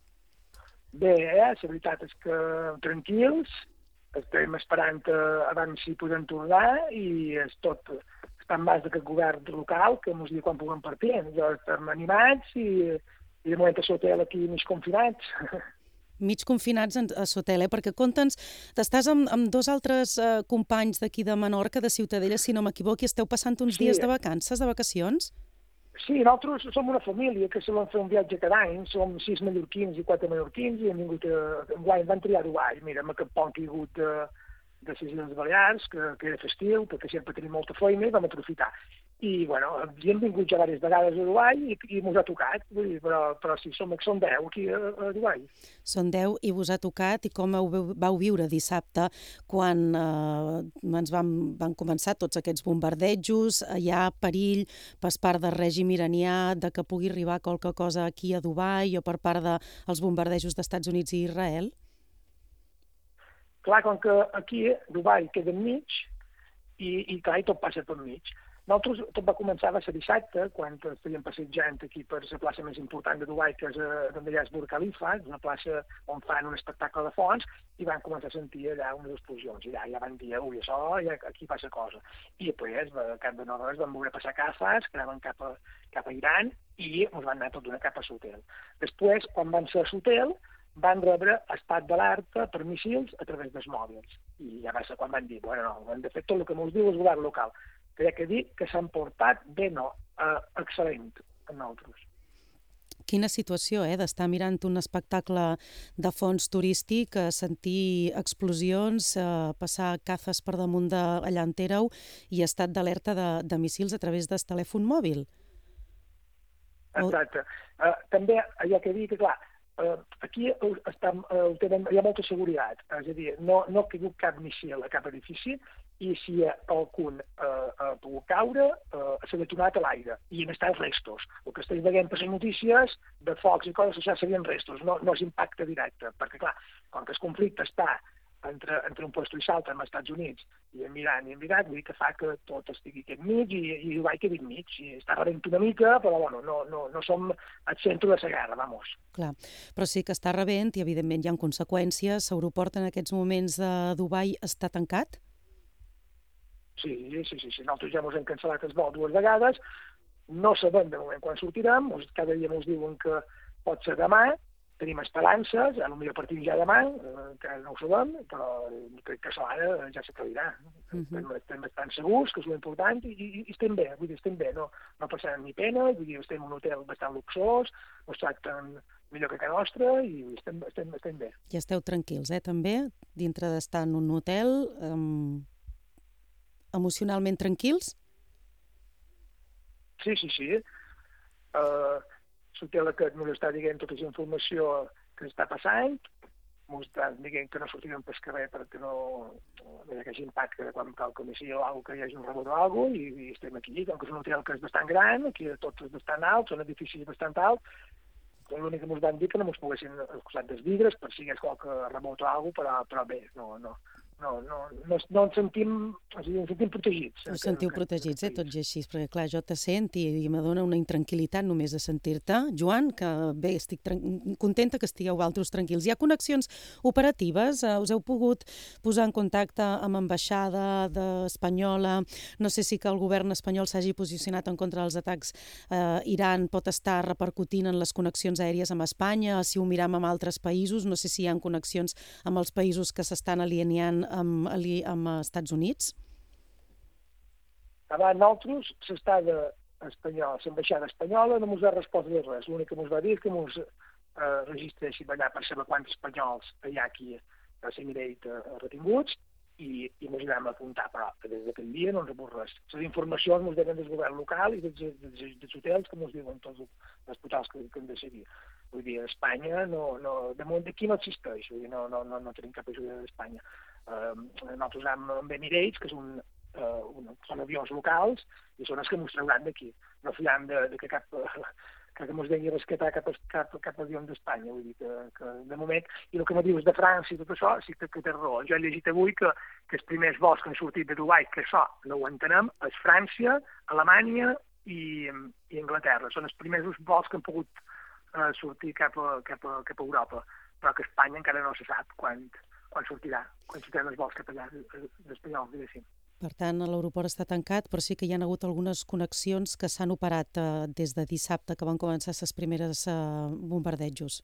Bé, eh? La veritat és que tranquils, estem esperant abans si podem tornar i és tot està en mans d'aquest govern local que ens diu quan puguem partir. Jo estem animats i, i de moment a l'hotel aquí mig confinats. Mig confinats a l'hotel, eh? Perquè conta'ns, t'estàs amb, amb dos altres eh, companys d'aquí de Menorca, de Ciutadella, si no m'equivoqui, esteu passant uns sí. dies de vacances, de vacacions? Sí, nosaltres som una família que solem fer un viatge cada any, som sis mallorquins i quatre mallorquins i hem vingut a... enguany van triar a Dubai. Mira, amb aquest pont que hi ha hagut de, de les Illes Balears, que, que era festiu, perquè sempre tenim molta feina i vam aprofitar. I, bueno, hi hem vingut ja diverses vegades a Dubai i, i mos ha tocat, vull dir, però, però sí, som, som deu aquí a, a Dubai. Són deu i vos ha tocat, i com vau, vau viure dissabte quan eh, ens van, van començar tots aquests bombardejos, hi ha perill per part del règim iranià de que pugui arribar qualque cosa aquí a Dubai o per part dels bombardejos d'Estats Units i Israel? Clar, com que aquí Dubai queda enmig i, i clar, i tot passa per mig. Nosaltres, tot va començar a ser dissabte, quan estàvem passejant aquí per la plaça més important de Dubai, que és d'on hi ha el Burj Khalifa, una plaça on fan un espectacle de fons, i van començar a sentir allà unes explosions. I allà ja van dir, ui, això, ja, aquí passa cosa. I després, al cap de nou hores, van veure passar cafes que anaven cap a, cap a Iran i ens van anar tot d'una cap a l'hotel. Després, quan van ser a l'hotel, van rebre estat d'alerta per míssils a través dels mòbils. I ja va ser quan van dir, bueno, no, hem de fer tot el que ens diu el govern local. Que hi ha que dir que s'han portat bé, no, eh, excel·lent amb nosaltres. Quina situació, eh, d'estar mirant un espectacle de fons turístic, sentir explosions, eh, passar cazes per damunt d'allà on éreu i estat d'alerta de, de míssils a través del telèfon mòbil. Exacte. Uh, també hi ha que dir que, clar, uh, aquí estem, uh, tenen, hi ha molta seguretat, és a dir, no, no ha caigut cap míssil a cap edifici, i si algun eh, ha pogut caure, eh, s'ha detonat a l'aire, i han estat restos. El que estem veient per les notícies de focs i coses, això serien restos, no, no és impacte directe, perquè clar, com que el conflicte està entre, entre un lloc i l'altre, amb els Estats Units i en Iran i en Irak, vull dir que fa que tot estigui aquí enmig i, i Dubai quedi enmig, i està rebent una mica, però bueno, no, no, no som al centre de la guerra, vamos. Clar, però sí que està rebent i evidentment hi ha conseqüències. L'aeroport en aquests moments de Dubai està tancat? Sí, sí, sí, sí. Nosaltres ja ens hem cancel·lat el vol dues vegades, no sabem de moment quan sortirem, cada dia ens diuen que pot ser demà, tenim esperances, potser partim ja demà, que no ho sabem, però crec que això ara ja s'aclarirà. Uh-huh. estem, estem bastant segurs, que és l'important, i, i, i estem bé, vull dir, estem bé, no, no passem ni pena, vull dir, estem en un hotel bastant luxós, ens tracten millor que a casa nostra i estem, estem, estem bé. I esteu tranquils, eh, també, dintre d'estar en un hotel... Um... emocionalment tranquils? Sí, sí, sí. Uh, L'hotel aquest ens està dient tota la informació que està passant, ens està dient que no sortirem per carrer perquè no, no hi hagi impacte quan cal que sigui o alguna que hi hagi un rebot o alguna cosa, i, i estem aquí, com que és un hotel que és bastant gran, aquí tot és bastant alt, són edificis bastant alts, l'únic que ens van dir que no ens poguessin excusar dels vidres per si hi hagués qualque rebot o alguna cosa, però, però bé, no, no. no, no, no, no ens sentim, o sigui, ens sentim protegits. Us sentiu protegits, eh, tots i així, perquè clar, jo te sent i, i me dona una intranquil·litat només de sentir-te. Joan, que bé, estic contenta que estigueu altres tranquils. Hi ha connexions operatives? Uh, us heu pogut posar en contacte amb ambaixada espanyola? No sé si que el govern espanyol s'hagi posicionat en contra dels atacs. Uh, Iran pot estar repercutint en les connexions aèries amb Espanya, si ho miram amb altres països, no sé si hi ha connexions amb els països que s'estan alineant amb, amb Estats Units? Abans nosaltres, l'estada espanyola, l'ambaixada espanyola no ens ha respost de res. L'únic que ens va dir és que ens eh, registréssim allà per saber quants espanyols hi ha aquí a l'Emirate eh, retinguts i, i ens anem a apuntar, però des d'aquell dia no ens ha rebut res. Les informacions ens donen del govern local i dels, dels, dels hotels que ens diuen tots els hotels que, que hem de seguir. Vull dir, Espanya, no, no, de moment d'aquí no existeix, vull dir, no, no, no, no tenim cap ajuda d'Espanya. Uh, nosaltres anem amb Emirates, que és un, uh, un, són avions locals, i són els que ens trauran d'aquí. No fiem de, de que cap, que ens vengui a rescatar cap, cap, cap avió d'Espanya, vull dir que, que de moment, i el que me dius de França i tot això, sí que, que té raó. Jo he llegit avui que, que els primers vols que han sortit de Dubai, que això no ho entenem, és França, Alemanya i, i Anglaterra. Són els primers vols que han pogut uh, sortir cap a, cap, a, cap a Europa, però que Espanya encara no se sap quan, quan sortirà, quan sortiran els vols cap allà d'espanyols, diguéssim. Per tant, l'aeroport està tancat, però sí que hi ha hagut algunes connexions que s'han operat eh, des de dissabte, que van començar les primeres eh, bombardejos.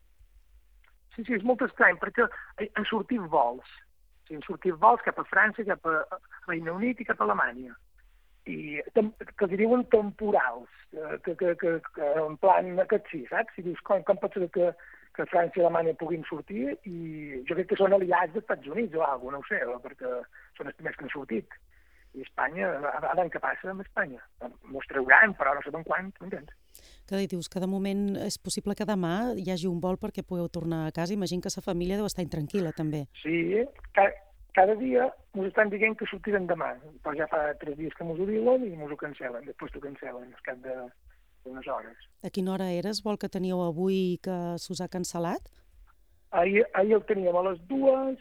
Sí, sí, és molt estrany, perquè han sortit vols. Sí, han sortit vols cap a França, cap a Regne Unit i cap a Alemanya. I que els diuen temporals, que, que, que, que en plan aquest sí, saps? Si dius, com, com pot ser que que França i Alemanya puguin sortir, i jo crec que són aliats dels Estats Units o alguna cosa, no ho sé, perquè són els primers que han sortit. I Espanya, a veure què passa amb Espanya. Mos trauran, però no sabem quan, m'entens? Que dius que de moment és possible que demà hi hagi un vol perquè pugueu tornar a casa. Imagino que la família deu estar intranquil·la, també. Sí, cada, cada dia ens estan dient que sortiran demà, però ja fa tres dies que ens ho diuen i ens ho cancel·len, després t'ho cancel·len, al cap de unes hores. A quina hora eres? Vol que teníeu avui que s'us ha cancel·lat? Ahir, ahir el teníem a les dues,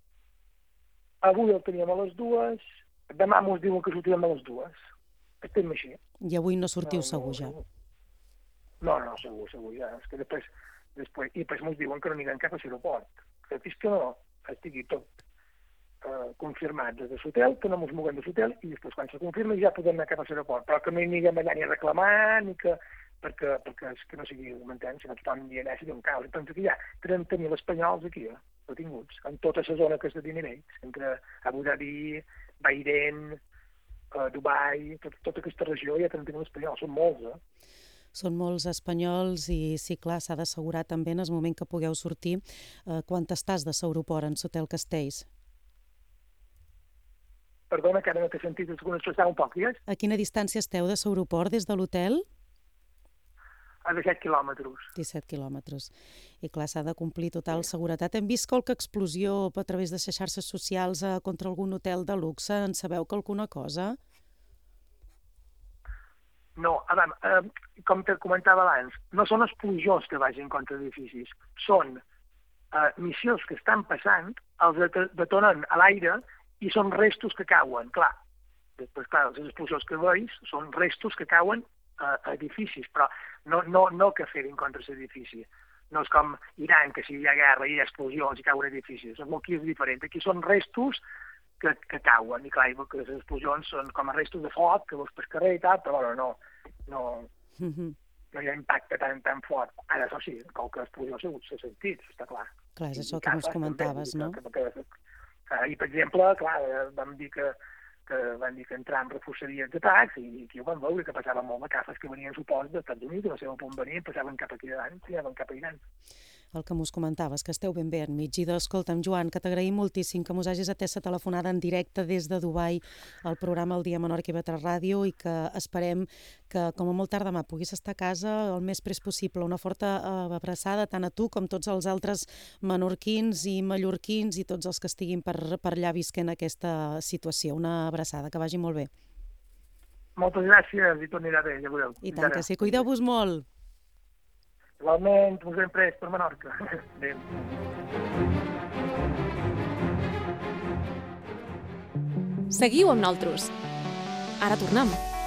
avui el teníem a les dues, demà mos diuen que sortirem a les dues. Estem així. I avui no sortiu no, segur, ja? No, no, segur, segur, ja. És que després, després, i després mos diuen que no anirem cap a l'aeroport. Que fins que no estigui tot Uh, confirmat des de l'hotel, que no ens moguem de l'hotel i després quan se confirma ja podem anar cap a l'aeroport, però que no hi anirem allà ni a reclamar ni que, perquè, perquè és que no sigui, m'entens, si no tothom hi anés seria un caos. Penso que hi ha trenta mil espanyols aquí, eh, detinguts, en tota la zona que és de Emirates, entre Abu Dhabi, Bahrein, uh, Dubai, tot, tota aquesta regió hi ha trenta mil espanyols, són molts, eh? Són molts espanyols i sí, clar, s'ha d'assegurar també en el moment que pugueu sortir uh, quan estàs de l'aeroport en l'hotel Castells. Perdona, que ara no t'he sentit, es coneixerà un poc, digues? A quina distància esteu de l'aeroport des de l'hotel? A disset quilòmetres. disset quilòmetres. I clar, s'ha de complir total sí. seguretat. Hem vist qualque explosió a través de les xarxes socials eh, contra algun hotel de luxe. En sabeu que alguna cosa? No, a veure, eh, com te comentava abans, no són explosions que vagin contra edificis, són eh, missions que estan passant, els detonen a l'aire i són restos que cauen, clar. Després, clar, les explosions que veus són restos que cauen a, a edificis, però no, no, no que ferin contra l'edifici. No és com Iran, que si hi ha guerra i hi ha explosions i cauen edificis. Aquí és diferent. Aquí són restos que, que cauen. I clar, que les explosions són com a restos de foc, que veus per carrer i tal, però bueno, no, no, mm-hmm. no hi ha impacte tan, tan fort. Ara, això sí, qualque explosió s'ha sentit, està clar. Clar, és això I, que ens comentaves, també, no? Que, que, que, I, per exemple, clar, vam dir que, que van dir que entrar en reforçaries d'atacs i aquí ho vam veure, que passaven molt de cafes que venien supost dels Estats Units, de la seva punt venien, passaven cap aquí davant i anaven cap a Iran. El que mos comentaves, que esteu ben bé enmig. I d'escolta'm, Joan, que t'agraïm moltíssim que mos hagis atès la telefonada en directe des de Dubai al programa El Dia Menorca i Vetre Ràdio i que esperem que, com a molt tard demà, puguis estar a casa el més pres possible. Una forta abraçada tant a tu com tots els altres menorquins i mallorquins i tots els que estiguin per, per allà visquent aquesta situació. Una abraçada, que vagi molt bé. Moltes gràcies i tot anirà bé, ja veureu. I tant que sí. Cuideu-vos molt. Igualment, us hem pres per Menorca. Adéu. Seguiu amb nosaltres. Ara tornem.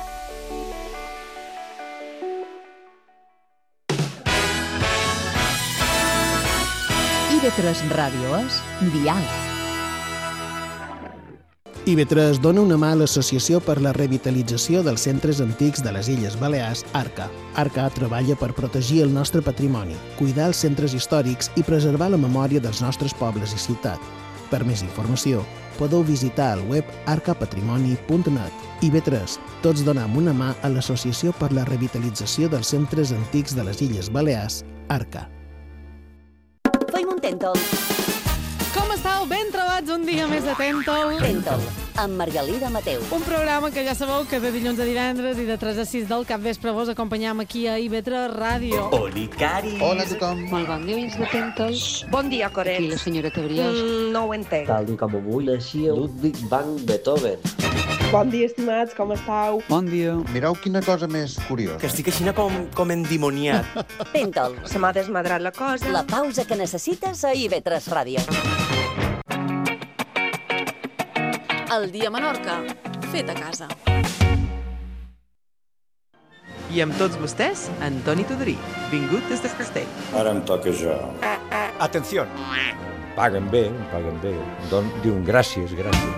I ve tres Ràdio és Dial. I ve tres dona una mà a l'Associació per la Revitalització dels Centres Antics de les Illes Balears, ARCA. ARCA treballa per protegir el nostre patrimoni, cuidar els centres històrics i preservar la memòria dels nostres pobles i ciutat. Per més informació, podeu visitar el web arca patrimoni punt net. I ve tres, tots donem una mà a l'Associació per la Revitalització dels Centres Antics de les Illes Balears, ARCA. Feim un tèntol. Com estàu? Ben trobats un dia més de Tèntol. Tèntol, amb Margalida Mateu. Un programa que ja sabeu que de dilluns a divendres i de tres a sis del capvespre vos acompanyam aquí a I V tres Ràdio. Oli, Cari. Hola a tothom. Molt bon dia, veïns de Tèntol. Bon dia, Coret. Aquí la senyora Brioix. Mm, no ho entenc. Tal com avui naixia Ludwig van Beethoven. Bon dia, estimats, com estàu? Bon dia. Mireu quina cosa més curiosa. Que estic així com, com endimoniat. Tèntol. Se m'ha desmadrat la cosa. La pausa que necessites a I V tres Ràdio. El dia a Menorca, fet a casa. I amb tots vostès, Antoni Tudorí, vingut des de Castell. Ara em toca jo. Atenció. Paguen bé, paguen bé. Don, diuen gràcies, gràcies.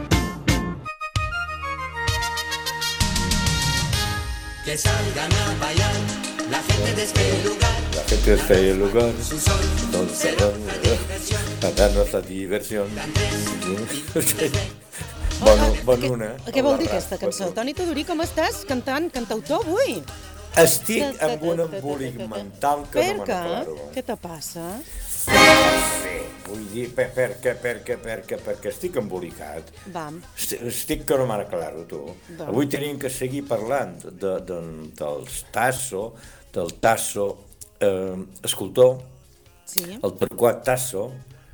Que salgan a bailar, la gente de este lugar. La gente de este lugar, donde la darnos la diversión. Bon, bon una. Què vol dir aquesta cançó? Toni Tudorí, com estàs? Cantant, cantautor avui? Estic amb un embolic mental que no me n'aclaro. Què te passa? Sí, vull dir, per, perquè, perquè, perquè, perquè estic embolicat. Vam. Estic que no me n'aclaro, tu. Vam. Avui tenim que seguir parlant de, de, dels Tasso, del Tasso eh, escultor, sí. El Torquat Tasso,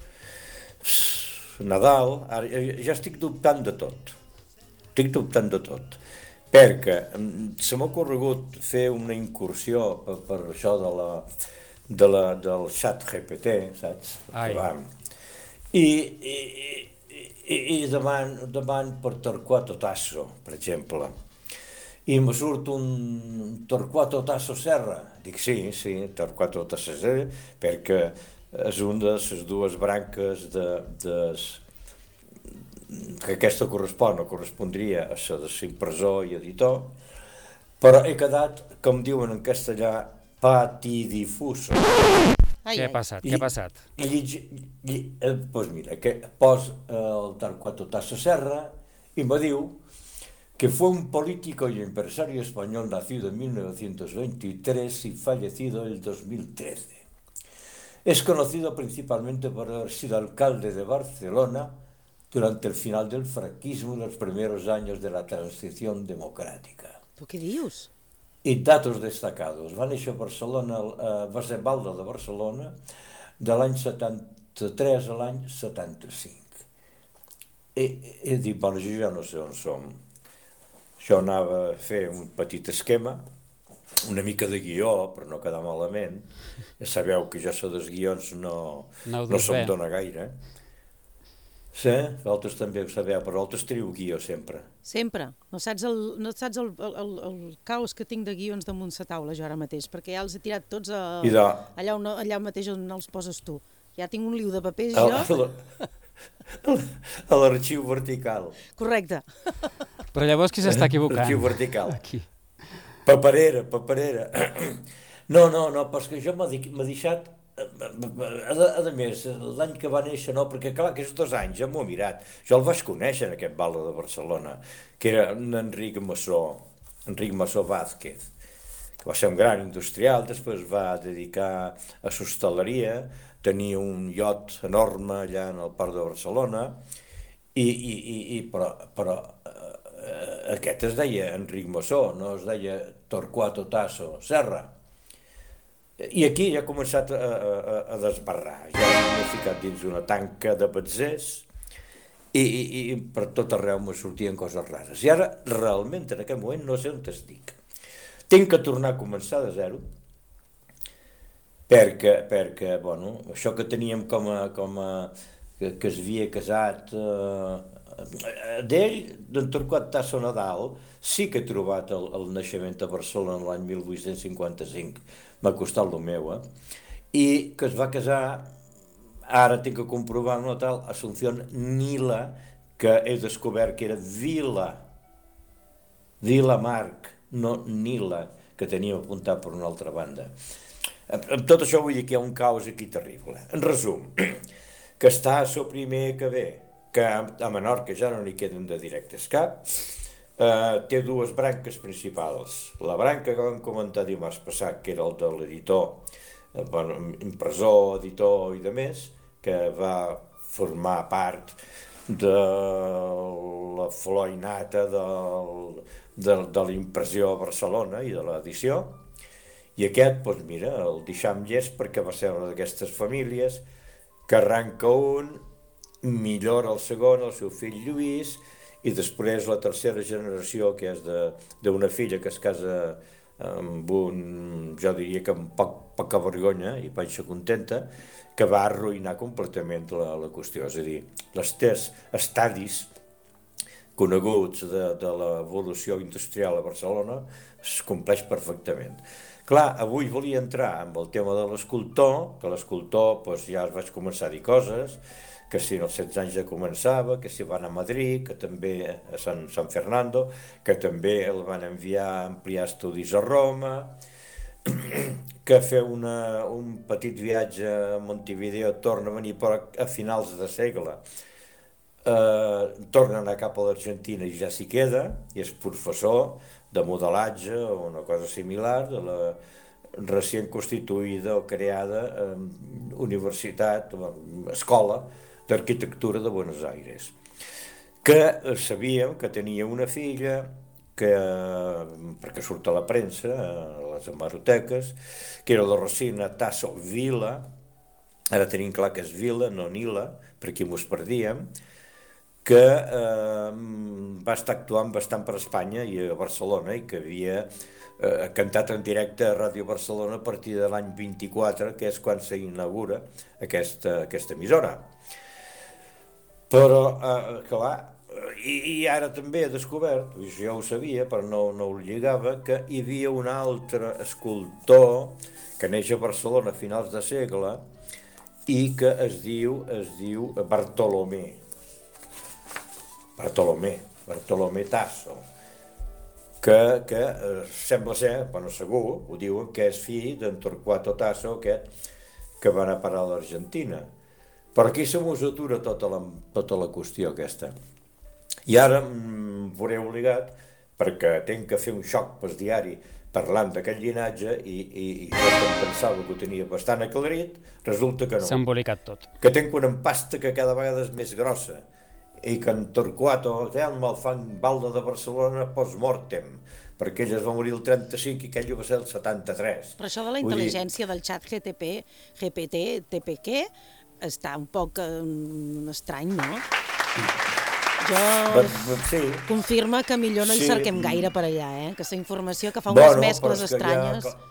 Nadal, ara, ja estic dubtant de tot, estic dubtant de tot, perquè se m'ha ocorregut fer una incursió per, per això de la, de la, del xat G P T, saps? I, i, i, i deman, deman per Torquato Tasso, per exemple, i me surt un Torquato Tasso Serra, dic sí, sí, Torquato Tasso Serra, perquè és una de les dues branques de, de, que aquesta correspon o correspondria a la de impressor i editor, però he quedat, com diuen en castellà, patidifuso. Ai, què ha passat? I, què ha passat? I, i, i, eh, pues mira, que pos el Torquato Tasso Serra i me diu que fue un político y empresario español nacido en mil novecientos veintitrés y fallecido en el dos mil trece. Es conocido principalmente por haber sido alcalde de Barcelona durante el final del franquismo y los primeros años de la transición democrática. ¿Pero qué dius? Y datos destacados. Va néixer a Barcelona, va ser alcalde de Barcelona de l'any setanta-tres a l'any setanta-cinc. I, i dic, bueno, jo ja no sé on som. Jo anava a fer un petit esquema, una mica de guió, però no quedar malament. Ja sabeu que jo so dels guions no, no, no se'm dona gaire. Sí, vosaltres també ho sabeu, però vosaltres teniu guió sempre. Sempre. No saps, el, no saps el, el, el caos que tinc de guions damunt la taula jo ara mateix, perquè ja els he tirat tots a, de... allà, on, allà mateix on els poses tu. Ja tinc un liu de papers jo. A l'arxiu vertical. Correcte. Però llavors qui s'està equivocant? L'arxiu vertical. Aquí. Paperera, paperera. No, no, no, però és que jo m'ha deixat, a, a més, l'any que va néixer, no, perquè clar, aquests dos anys ja m'ho he mirat. Jo el vaig conèixer en aquest balde de Barcelona, que era en Enric Massó, Enric Massó Vázquez, que va ser un gran industrial, després va dedicar a l'hostaleria, tenia un iot enorme allà en el Parc de Barcelona, i, i, i, i però, però eh, aquest es deia Enric Massó, no es deia Torquato Tasso Serra. I aquí ja he començat a, a, a desbarrar, ja m'he ficat dins una tanca de batzers i, i, i per tot arreu me sortien coses rares. I ara, realment, en aquest moment, no sé on estic. Tinc que tornar a començar de zero, perquè, perquè bueno, això que teníem com a, com a que, que es havia casat eh, d'ell, d'en Torquat Tasso Nadal, sí que he trobat el, el naixement a Barcelona l'any mil vuit-cents cinquanta-cinc, m'ha costat el meu, eh? I que es va casar, ara tinc que comprovar una tal, Asunción Nila, que he descobert que era Vila, Vila Marc, no Nila, que teníem apuntat per una altra banda. Amb tot això vull dir que hi ha un caos aquí terrible. En resum, que està a so primer que ve, que a Menorca ja no n'hi queden de directes cap, eh, té dues branques principals. La branca que vam comentar dimarts passat, que era el de l'editor, eh, bueno, impressor, editor i de més, que va formar part de la flor innata del, de, de l'impressió a Barcelona i de l'edició. I aquest, doncs mira, el deixam llest perquè va ser una d'aquestes famílies que arranca un, millora el segon, el seu fill Lluís, i després la tercera generació, que és d'una filla que es casa amb un, jo diria que amb poc, poca vergonya i panxa contenta, que va arruïnar completament la, la qüestió. És a dir, els tres estadis coneguts de, de l'evolució industrial a Barcelona es compleix perfectament. Clar, avui volia entrar amb el tema de l'escultor, que l'escultor doncs, ja vaig començar a dir coses, que si als setze anys ja començava, que si va anar a Madrid, que també a San, San Fernando, que també el van enviar a ampliar estudis a Roma, que fer una, un petit viatge a Montevideo, torna a venir però a finals de segle, eh, torna a anar cap a l'Argentina i ja s'hi queda, i és professor de modelatge o una cosa similar de la recient constituïda o creada eh, universitat, escola d'arquitectura de Buenos Aires, que sabíem que tenia una filla, que, perquè surt a la premsa, a les hemeroteques, que era la Rosina Tasso Vila, ara tenim clar que és Vila, no Nila, per aquí mos perdíem, que eh, va estar actuant bastant per Espanya i a Barcelona, i que havia eh, cantat en directe a Ràdio Barcelona a partir de l'any vint-i-quatre, que és quan s'inaugura aquesta, aquesta emissora. Però, eh, clar, i, i ara també he descobert, jo ho sabia, però no, no ho lligava, que hi havia un altre escultor que neix a Barcelona a finals de segle i que es diu, es diu Bartolomé. Bartolomé, Bartolomé Tasso, que, que eh, sembla ser, bueno, segur, ho diuen, que és fill d'en Torquato Tasso, aquest, que va anar a parar a l'Argentina. Però aquí se mos atura tota la, tota la qüestió aquesta. I ara em veuré obligat, perquè tinc que fer un xoc pel diari parlant d'aquest llinatge i, i, i jo em pensava que ho tenia bastant aclarit, resulta que no. S'ha embolicat tot. Que tinc una empasta que cada vegada és més grossa i que en Torquato me'l fan balda de Barcelona post-mortem, perquè ell es va morir el trenta-cinc i aquell va ser el setanta-tres. Però això de la intel·ligència del xat G T P, G P T, T P Q, està un poc eh, estrany, no? Jo... Sí. Confirma que millor no hi Sí. cerquem gaire per allà, eh? Que la informació que fa Bueno, unes mescles però és que estranyes... ja-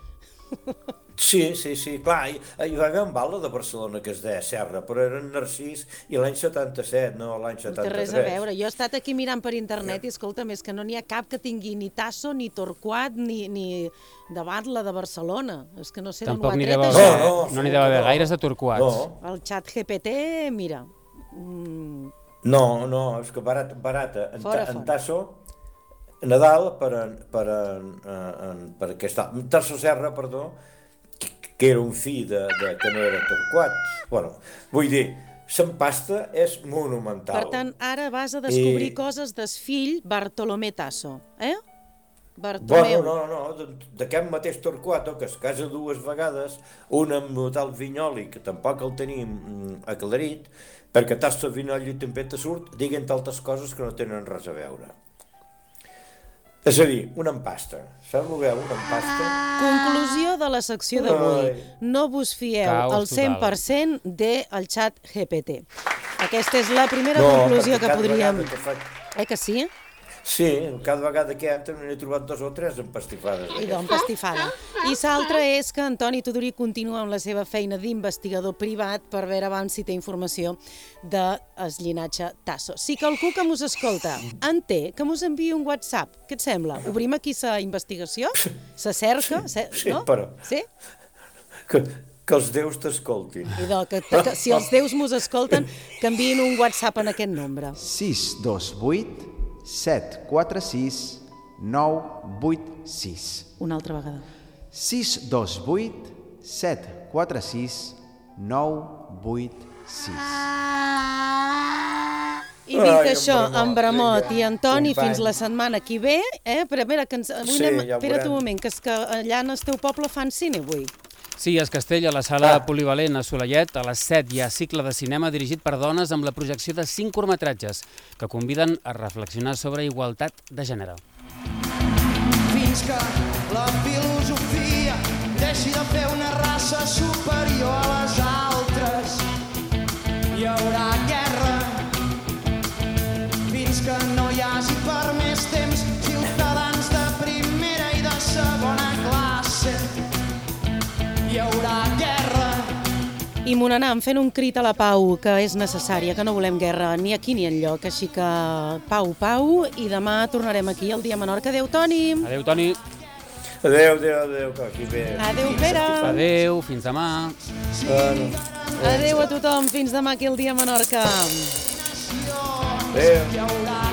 Sí, sí, sí, clar, hi, hi va haver un balda de Barcelona que es deia Serra, però era en Narcís i l'any setanta-set, no l'any No té setanta-tres. res a veure. Jo he estat aquí mirant per internet i, escolta, més que no n'hi ha cap que tingui ni Tasso, ni Torquat, ni, ni de Batla de Barcelona. És que no sé d'on ho Tampoc ha n'hi tret, deu això. haver, no, no n'hi deu haver gaires de Torquats. No. El xat G P T, mira... Mm, No, no, és que barat, barata. En, Fora, ta, en fora. Tasso, Nadal, per, en, per, en, en, per aquesta... En Tasso Serra, perdó, que, que era un fill de, de, que no era Torquat. Bueno, vull dir, l'empasta és monumental. Per tant, ara vas a descobrir I... coses del fill Bartolomé Tasso, eh? Bueno, Bartomeu. no, no, d'aquest mateix Torquato, que es casa dues vegades, una amb el tal Vinyoli, que tampoc el tenim mm, aclarit, perquè Tasso Vinyoli també te surt, diguen altres coses que no tenen res a veure. És a dir, una empasta. Saps el veu, una empasta? Conclusió de la secció d'avui. Ai. No vos fieu Caos al cent per cent del xat G P T. Aquesta és la primera No, conclusió perquè que cada podríem... vegada que faig- Eh que sí? Sí, cada vegada que entren n'he trobat dos o tres empastifades. I d'empastifada. I l'altre és que Antoni Tudurí continua amb la seva feina d'investigador privat per veure abans si té informació del llinatge Tasso. Si qualcú que mos escolta en té, que mos enviï un WhatsApp. Què et sembla? Obrim aquí la investigació? Se cerca? Se, sí, no? però... Sí? Que, que els déus t'escoltin. Idò, que, que si els déus mos escolten, que enviïn un WhatsApp en aquest nombre. sis dos vuit set quatre sis nou vuit sis. Una altra vegada. sis dos vuit set quatre sis nou vuit sis. I dit Ai, això, en Bramot i Antoni, company. Fins la setmana que ve, eh? Però mira, que ens... avui sí, anem... ja espera't un moment, que és que allà en el teu poble fan cine avui. Sí, a Castell, a la sala ah. polivalent a Solallet, a les set hi ha cicle de cinema dirigit per dones amb la projecció de cinc curtmetratges que conviden a reflexionar sobre igualtat de gènere. Fins que la filosofia deixi de fer una raça superior a les altres, hi haurà guerra. Fins que no hi hagi per més temps ciutadans de primera i de segona classe, hi haurà guerra. I mon anam fent un crit a la pau, que és necessària, que no volem guerra ni aquí ni enlloc. Així que pau, pau, i demà tornarem aquí al Dia Menorca. Adéu, Toni. Adéu, Toni. Adéu, adéu, adéu, que aquí ve. Adéu, Pere. Adéu, fins demà. Bueno. Adéu a tothom, fins demà aquí al Dia Menorca. Adéu.